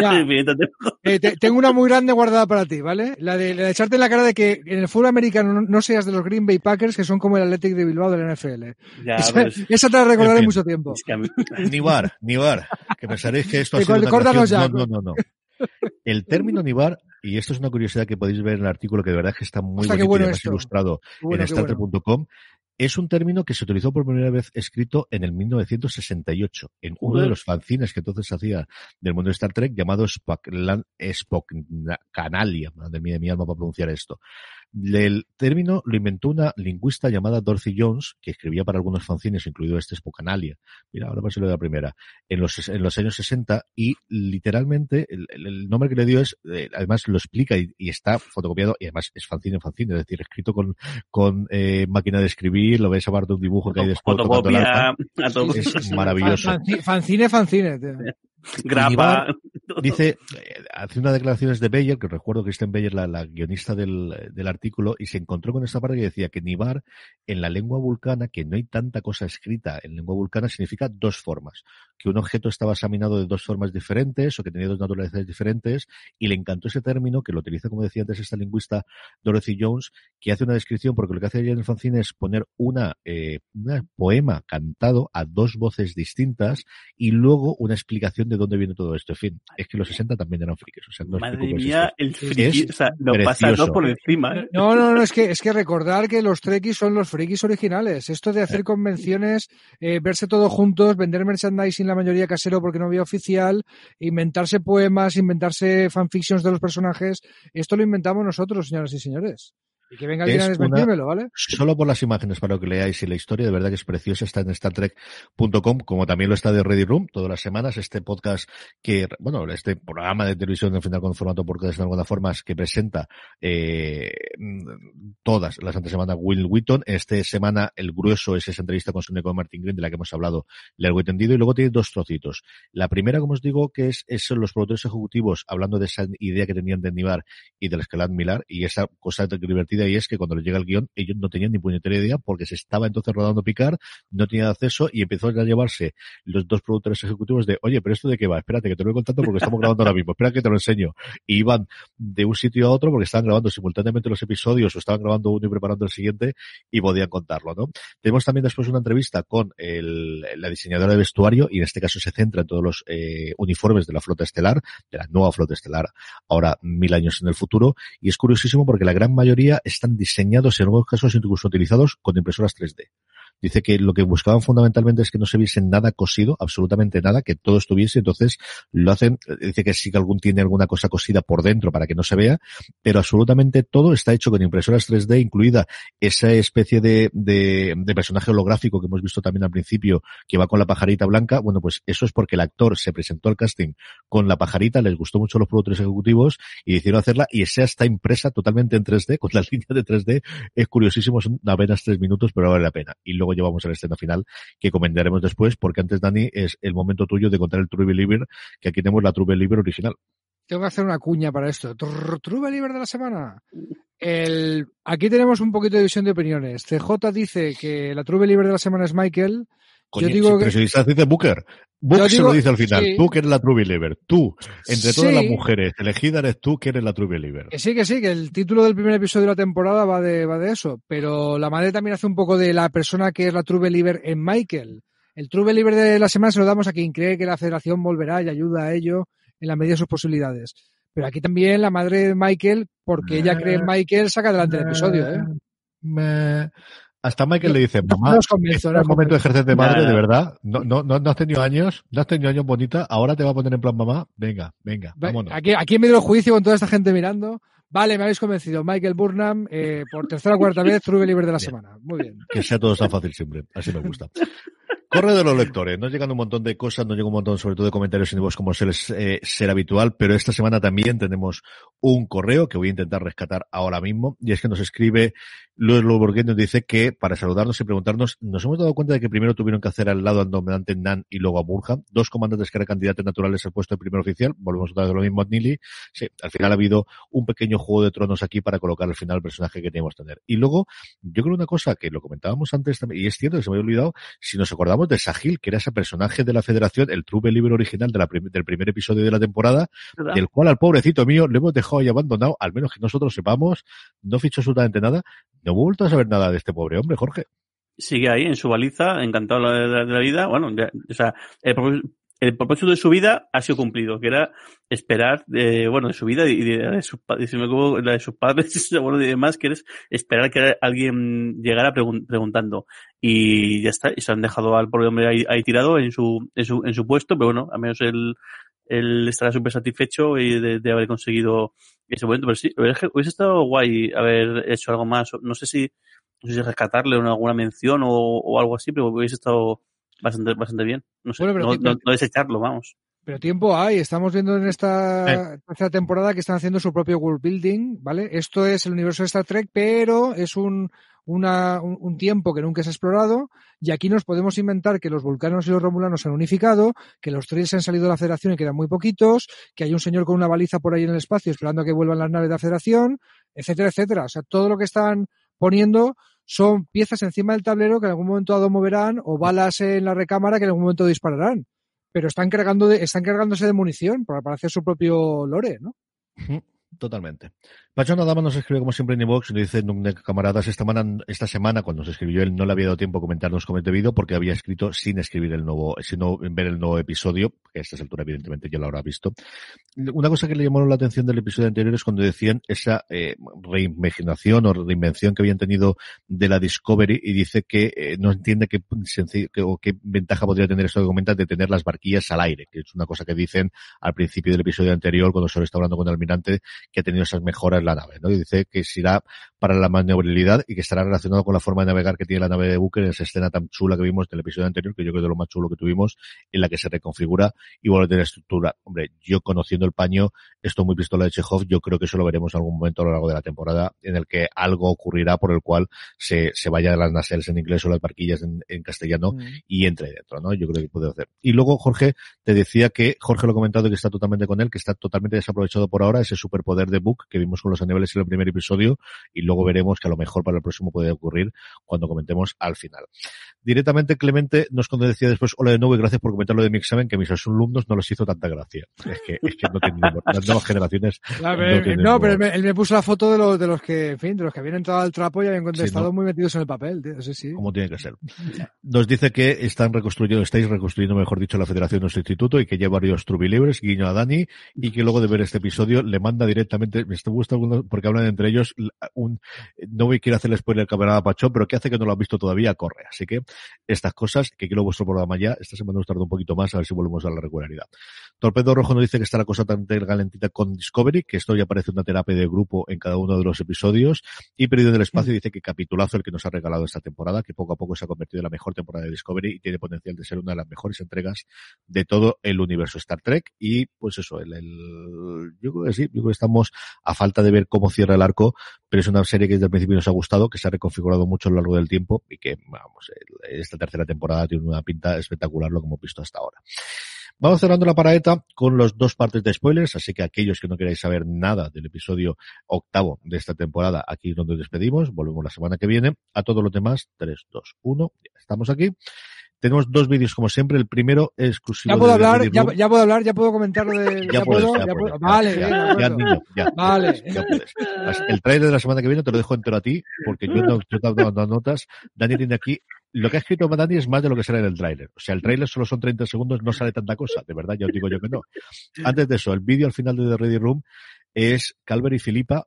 Tengo una muy grande guardada para ti, ¿vale? La de echarte en la cara de que en el fútbol americano no seas de los Green Bay Packers, que son como el Athletic de Bilbao del NFL. Esa te la recordaré mucho tiempo. Es que Nibar, que pensaréis que esto ha sido No. El término Nibar, y esto es una curiosidad que podéis ver en el artículo, que de verdad es que está muy bonito y además ilustrado en StarTrek.com, es un término que se utilizó por primera vez escrito en el 1968, en uno de los fanzines que entonces hacía del mundo de Star Trek, llamado Spockanalia. Madre mía de mi alma para pronunciar esto. El término lo inventó una lingüista llamada Dorothy Jones, que escribía para algunos fanzines, incluido este Spockanalia. Mira, ahora paso de la primera. En los años 60, y literalmente el nombre que le dio es, además lo explica y está fotocopiado, y además es fanzine, es decir, escrito con máquina de escribir, lo ves a parte de un dibujo que hay después tocando el arpa. Es maravilloso. Fanzine. Grapa. Dice, hace unas declaraciones de Beyer, que recuerdo que Kristen Beyer, la guionista del artículo, y se encontró con esta parte que decía que Nibar, en la lengua vulcana, que no hay tanta cosa escrita en lengua vulcana, significa dos formas. Que un objeto estaba examinado de dos formas diferentes, o que tenía dos naturalezas diferentes, y le encantó ese término, que lo utiliza, como decía antes, esta lingüista Dorothy Jones, que hace una descripción, porque lo que hace ella en el fanzine es poner un poema cantado a dos voces distintas, y luego una explicación de dónde viene todo esto. En fin, es que los 60 también eran frikis. O sea, no madre mía, el friki, o sea, lo pasa dos por encima. No, es que recordar que los trekkies son los frikis originales. Esto de hacer convenciones, verse todos juntos, vender merchandising la mayoría casero porque no había oficial, inventarse poemas, inventarse fanfictions de los personajes, esto lo inventamos nosotros, señoras y señores. Y que venga alguien a desmentírmelo, ¿vale? Solo por las imágenes para que leáis, y la historia de verdad que es preciosa, está en StarTrek.com, como también lo está de Ready Room, todas las semanas, este podcast este programa de televisión, al final con formato podcast de alguna forma, que presenta todas las antesemana Will Wheaton. Esta semana el grueso es esa entrevista con Sonia Martin Green, de la que hemos hablado largo y tendido, y luego tiene dos trocitos. La primera, como os digo, que son los productores ejecutivos hablando de esa idea que tenían de Nibar y del Escalad Millar, y esa cosa divertida, y es que cuando les llega el guión, ellos no tenían ni puñetera idea, porque se estaba entonces rodando Picard, no tenían acceso, y empezó a llevarse los dos productores ejecutivos de, oye, pero ¿esto de qué va? Espérate, que te lo voy contando porque estamos grabando ahora mismo, espera que te lo enseño. Y iban de un sitio a otro porque estaban grabando simultáneamente los episodios, o estaban grabando uno y preparando el siguiente, y podían contarlo, ¿no? Tenemos también después una entrevista con la diseñadora de vestuario, y en este caso se centra en todos los uniformes de la flota estelar, de la nueva flota estelar, ahora 1000 años en el futuro, y es curiosísimo porque la gran mayoría están diseñados, en algunos casos incluso utilizados, con impresoras 3D. Dice que lo que buscaban fundamentalmente es que no se viese nada cosido, absolutamente nada, que todo estuviese, entonces lo hacen, dice que sí que tiene alguna cosa cosida por dentro para que no se vea, pero absolutamente todo está hecho con impresoras 3D, incluida esa especie de personaje holográfico que hemos visto también al principio, que va con la pajarita blanca. Bueno, pues eso es porque el actor se presentó al casting con la pajarita, les gustó mucho a los productores ejecutivos y decidieron hacerla, y esa está impresa totalmente en 3D, con las líneas de 3D, es curiosísimo, son apenas 3 minutos, pero vale la pena. Y luego luego llevamos a la escena final que comentaremos después, porque antes, Dani, es el momento tuyo de contar el True Believer, que aquí tenemos la True Believer original. Tengo que hacer una cuña para esto. True Believer de la semana. Aquí tenemos un poquito de división de opiniones. CJ dice que la True Believer de la semana es Michael. Coño, yo digo pero si dice Booker. Booker se lo dice al final. Sí. Tú que eres la True Believer. Tú, entre todas las mujeres elegidas, eres tú que eres la True Believer. Que sí, que el título del primer episodio de la temporada va de eso. Pero la madre también hace un poco de la persona que es la True Believer en Michael. El True Believer de la semana se lo damos a quien cree que la Federación volverá y ayuda a ello en la medida de sus posibilidades. Pero aquí también la madre de Michael, porque ella cree en Michael, saca adelante el episodio, Hasta Michael le dice, mamá, es el momento de ejercer de madre, de verdad. No has tenido años, bonita, ahora te va a poner en plan mamá. Venga, vámonos. Aquí en medio del juicio con toda esta gente mirando. Vale, me habéis convencido. Michael Burnham, por tercera o cuarta vez, True Believer de la semana. Muy bien. Que sea todo tan fácil siempre. Así me gusta. Correo de los lectores. Nos llegan un montón de cosas, nos llega un montón sobre todo de comentarios en voz como suele ser habitual, pero esta semana también tenemos un correo que voy a intentar rescatar ahora mismo, y es que nos escribe Luis Loborguet, nos dice que para saludarnos y preguntarnos, nos hemos dado cuenta de que primero tuvieron que hacer al lado al dominante Nan y luego a Burnham, dos comandantes que eran candidatos naturales al puesto de primer oficial, volvemos otra vez a lo mismo a Nili. Sí, al final ha habido un pequeño juego de tronos aquí para colocar al final el personaje que teníamos que tener. Y luego, yo creo una cosa que lo comentábamos antes también, y es cierto que se me había olvidado, si nos acordamos de Sahil, que era ese personaje de la Federación, el True Believer original del primer episodio de la temporada, ¿verdad? Del cual al pobrecito mío le hemos dejado ahí abandonado, al menos que nosotros sepamos, no fichó absolutamente nada, no hemos vuelto a saber nada de este pobre hombre, Jorge. Sigue ahí en su baliza, encantado de la vida, bueno, o sea, el propósito de su vida ha sido cumplido, que era esperar, de su vida y de sus padres, la de sus padres, bueno, y demás, que es esperar que alguien llegara preguntando. Y ya está, y se han dejado al pobre hombre ahí tirado en su puesto, pero bueno, al menos él estará súper satisfecho de haber conseguido ese momento. Pero sí, hubiese estado guay haber hecho algo más, no sé si rescatarle alguna mención o algo así, pero hubiese estado bastante bien. No sé, bueno, no desecharlo, vamos. Pero tiempo hay. Estamos viendo en esta tercera temporada que están haciendo su propio world building, ¿vale? Esto es el universo de Star Trek, pero es un tiempo que nunca se ha explorado, y aquí nos podemos inventar que los vulcanos y los romulanos se han unificado, que los Trills han salido de la Federación y quedan muy poquitos, que hay un señor con una baliza por ahí en el espacio esperando a que vuelvan las naves de la Federación, etcétera, etcétera. O sea, todo lo que están poniendo son piezas encima del tablero que en algún momento dado moverán, o balas en la recámara que en algún momento dispararán. Pero están cargándose de munición para hacer su propio lore, ¿no? Totalmente. Pacho Nadama nos escribe como siempre en iVoox, nos dice, camaradas, esta semana cuando nos escribió él no le había dado tiempo a comentarnos como debido porque había escrito sin ver el nuevo episodio, que a esta altura evidentemente ya lo habrá visto. Una cosa que le llamó la atención del episodio anterior es cuando decían esa reimaginación o reinvención que habían tenido de la Discovery, y dice que no entiende qué ventaja podría tener esto que comentas de tener las barquillas al aire, que es una cosa que dicen al principio del episodio anterior cuando se está hablando con el almirante, que ha tenido esas mejoras en la nave, ¿no? Y dice que será para la maniobrabilidad y que estará relacionado con la forma de navegar que tiene la nave de Booker en esa escena tan chula que vimos en el episodio anterior, que yo creo que es de lo más chulo que tuvimos, en la que se reconfigura y vuelve a tener estructura. Hombre, yo conociendo el paño, esto muy pistola de Chekhov, yo creo que eso lo veremos en algún momento a lo largo de la temporada, en el que algo ocurrirá por el cual se vaya de las nacelles en inglés o las barquillas en castellano y entre dentro, ¿no? Yo creo que puede hacer. Y luego, Jorge, te decía que, Jorge lo ha comentado que está totalmente con él, que está totalmente desaprovechado por ahora, ese superpoder de Book que vimos con los Anibeles en el primer episodio, y luego veremos que a lo mejor para el próximo puede ocurrir cuando comentemos al final. Directamente Clemente nos decía después, hola de nuevo y gracias por comentar lo de mi examen, que a mis alumnos no les hizo tanta gracia. Es que no tienen las nuevas generaciones. Pero él me puso la foto de los que, en fin, de los que habían entrado al trapo y habían contestado muy metidos en el papel, tío. Sí. Como tiene que ser. Nos dice que estáis reconstruyendo, mejor dicho, la Federación de nuestro instituto, y que lleva varios True Believers, guiño a Dani, y que luego de ver este episodio le manda directamente, me gusta porque hablan entre ellos, no voy a quiero hacerle spoiler al camarada Pachón, pero que hace que no lo han visto todavía, corre. Así que estas cosas, que quiero vuestro programa ya, esta semana nos tarda un poquito más, a ver si volvemos a la regularidad. Torpedo Rojo nos dice que está la cosa tan galentita con Discovery, que esto ya parece una terapia de grupo en cada uno de los episodios, y Perdido en el Espacio dice que capitulazo el que nos ha regalado esta temporada, que poco a poco se ha convertido en la mejor temporada de Discovery y tiene potencial de ser una de las mejores entregas de todo el universo Star Trek. Y pues eso, yo creo que sí, yo creo que dejamos a falta de ver cómo cierra el arco, pero es una serie que desde el principio nos ha gustado, que se ha reconfigurado mucho a lo largo del tiempo y que, vamos, esta tercera temporada tiene una pinta espectacular lo que hemos visto hasta ahora. Vamos cerrando la paraeta con los 2 partes de spoilers, así que aquellos que no queráis saber nada del episodio 8 de esta temporada, aquí es donde despedimos, volvemos la semana que viene. A todos los demás, 3, 2, 1, ya estamos aquí. Tenemos 2 vídeos como siempre, el primero es exclusivo. Ya puedo hablar, ya puedo hablar, ya puedo comentar lo de... Ya puedo. Vale, niño, vale. Ya puedes. El trailer de la semana que viene te lo dejo entero a ti, porque yo te he dado notas. Dani tiene aquí, lo que ha escrito Dani es más de lo que sale en el tráiler. O sea, el tráiler solo son 30 segundos, no sale tanta cosa, de verdad, ya os digo yo que no. Antes de eso, el vídeo al final de The Ready Room es Calvert y Philippa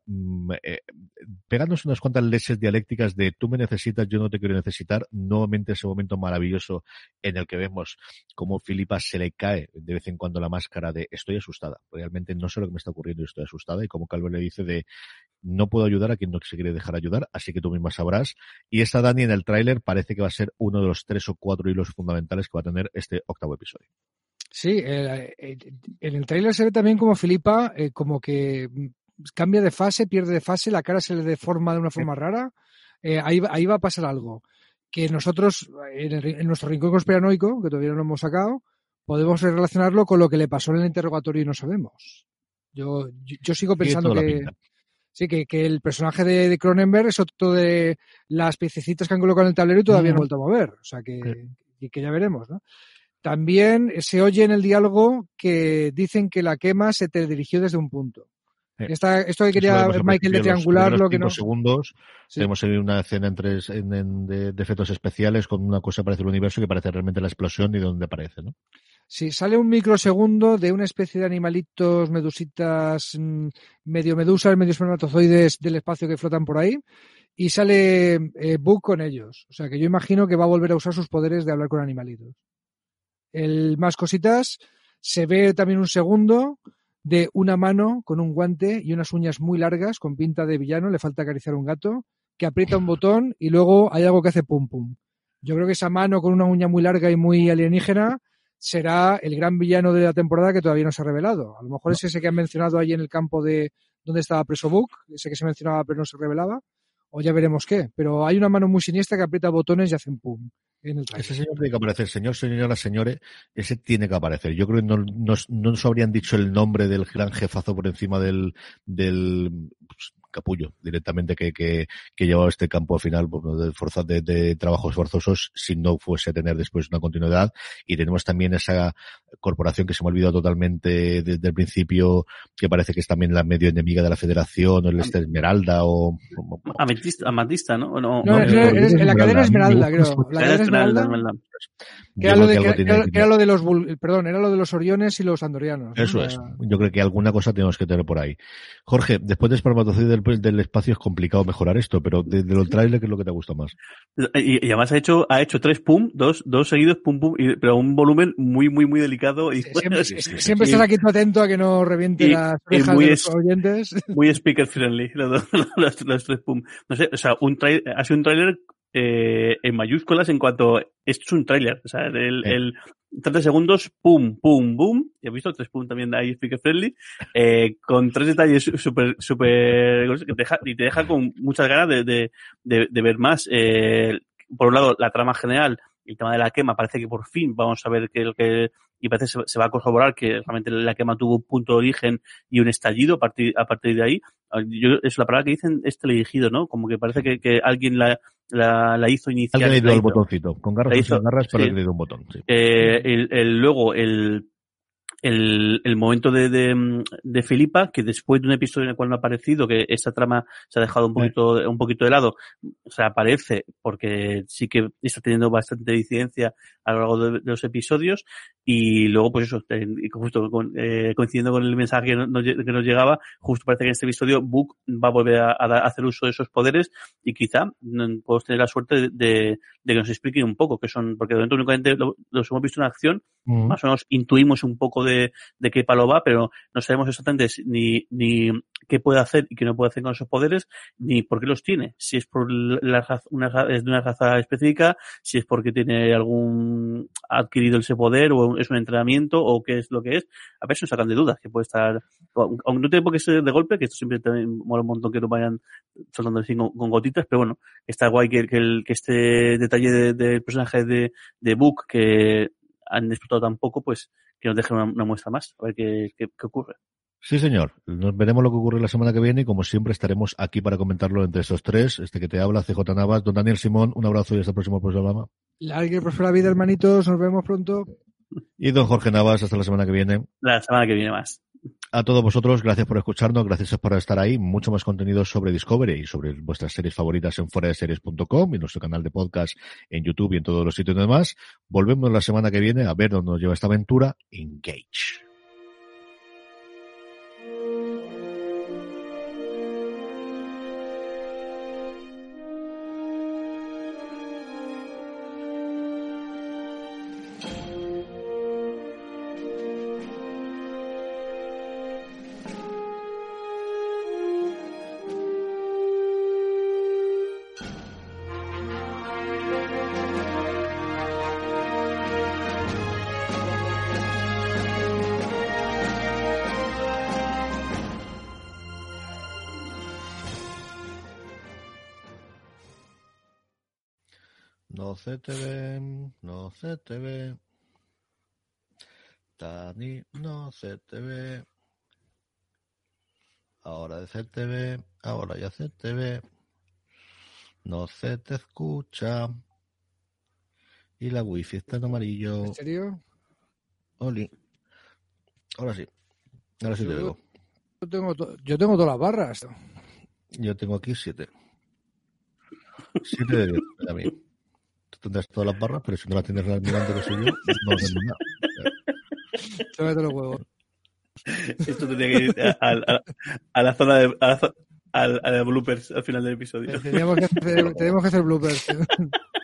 pegándose unas cuantas leches dialécticas de tú me necesitas, yo no te quiero necesitar. Nuevamente ese momento maravilloso en el que vemos cómo Philippa se le cae de vez en cuando la máscara de estoy asustada, realmente no sé lo que me está ocurriendo y estoy asustada, y como Calvert le dice de no puedo ayudar a quien no se quiere dejar ayudar, así que tú misma sabrás. Y esta Dani en el tráiler parece que va a ser uno de los 3 o 4 hilos fundamentales que va a tener este 8º episodio. Sí, en el tráiler se ve también como Philippa como que cambia de fase, pierde de fase, la cara se le deforma de una forma rara. Ahí va a pasar algo. Que nosotros, en nuestro rincón conspiranoico, que todavía no lo hemos sacado, podemos relacionarlo con lo que le pasó en el interrogatorio y no sabemos. Yo sigo pensando que... Sí, que el personaje de Cronenberg es otro de las piececitas que han colocado en el tablero y todavía no han vuelto a mover. O sea que ya veremos, ¿no? También se oye en el diálogo que dicen que la quema se te dirigió desde un punto. Esto que quería Michael de triangularlo, que no. Segundos, sí. Tenemos una escena de efectos especiales con una cosa que parece el universo que parece realmente la explosión y donde aparece, ¿no? Sí, sale un microsegundo de una especie de animalitos, medusitas, medio medusas, medio espermatozoides del espacio que flotan por ahí, y sale Book con ellos. O sea que yo imagino que va a volver a usar sus poderes de hablar con animalitos. Más cositas, se ve también un segundo de una mano con un guante y unas uñas muy largas con pinta de villano, le falta acariciar un gato, que aprieta un botón y luego hay algo que hace pum pum. Yo creo que esa mano con una uña muy larga y muy alienígena será el gran villano de la temporada que todavía no se ha revelado. A lo mejor es ese que han mencionado ahí en el campo de donde estaba preso Book, ese que se mencionaba pero no se revelaba, o ya veremos qué. Pero hay una mano muy siniestra que aprieta botones y hacen pum. Ese señor tiene que aparecer, señora, señores, ese tiene que aparecer. Yo creo que no nos habrían dicho el nombre del gran jefazo por encima del capullo directamente que llevaba este campo al final de trabajos forzosos si no fuese a tener después una continuidad. Y tenemos también esa corporación que se me ha olvidado totalmente desde el principio, que parece que es también la medio enemiga de la Federación, o el Esmeralda o Amatista, ¿no? No, la cadena Esmeralda, creo. La cadena Esmeralda. Que era lo de los era lo de los Oriones y los Andorianos. Eso es. Yo creo que alguna cosa tenemos que tener por ahí. Jorge, después de espermatozoide del espacio es complicado mejorar esto, pero de los trailers, ¿qué es lo que te gusta más? Y además ha hecho 3 pum, dos seguidos pum pum, pero un volumen muy muy muy delicado. Y siempre estás aquí atento a que no reviente las orejas de los oyentes. Muy speaker friendly los 3 pum. No sé, o sea, ha sido un trailer en mayúsculas en cuanto esto es un tráiler, o sea, el 30 segundos, pum, pum, boom, y he visto 3 pum también de ahí, speaker friendly, con 3 detalles súper y te deja con muchas ganas de ver más. Por un lado, la trama general, el tema de la quema, parece que por fin vamos a ver y parece que se va a corroborar que realmente la quema tuvo un punto de origen y un estallido a partir de ahí. Es la palabra que dicen, es teledirigido, ¿no? Como que parece que alguien la hizo iniciar. Alguien le dio el botoncito, con garras o sin garras, pero le dio un botón. Sí. Luego, el momento de Philippa, que después de un episodio en el cual no ha aparecido, que esta trama se ha dejado un poquito de lado, o sea, aparece porque sí que está teniendo bastante incidencia a lo largo de los episodios, y luego pues eso, justo coincidiendo con el mensaje que nos llegaba, justo parece que en este episodio Book va a volver a hacer uso de esos poderes, y quizá podemos tener la suerte de que nos expliquen un poco qué son, porque de momento únicamente los hemos visto en acción más o menos intuimos un poco de qué palo va, pero no sabemos exactamente ni qué puede hacer y qué no puede hacer con esos poderes, ni por qué los tiene. Si es por es de una raza específica, si es porque tiene ha adquirido ese poder, o es un entrenamiento, o qué es lo que es. A veces nos sacan de dudas, que puede estar, aunque no tiene por qué ser de golpe, que esto siempre también mola un montón que lo vayan soltando así con gotitas, pero bueno, está guay que este detalle del personaje de Book, que han explotado tan poco, pues que nos dejen una muestra más, a ver qué ocurre. Sí, señor. Nos veremos lo que ocurre la semana que viene y, como siempre, estaremos aquí para comentarlo entre estos tres. Que te habla, CJ Navas, don Daniel Simón, un abrazo y hasta el próximo programa. Larga y próspera vida, hermanitos. Nos vemos pronto. Y don Jorge Navas, hasta la semana que viene. La semana que viene más. A todos vosotros, gracias por escucharnos, gracias por estar ahí. Mucho más contenido sobre Discovery y sobre vuestras series favoritas en fueradeseries.com y nuestro canal de podcast en YouTube y en todos los sitios demás. Volvemos la semana que viene a ver dónde nos lleva esta aventura. Engage. No se te ve. Dani, no se te ve. Ahora se te ve. Ahora ya se te ve. No se te escucha. Y la wifi está en amarillo. ¿En serio? Oli. Ahora sí. Ahora sí te veo. Yo tengo todas las barras. Yo tengo aquí 7. 7 de 10 para mí. Tú tendrás todas las barras, pero si no las tienes realmente que soy yo, no tengo nada. Tómate los huevos. Esto tendría que ir a la zona de a la bloopers al final del episodio. Tenemos que hacer bloopers.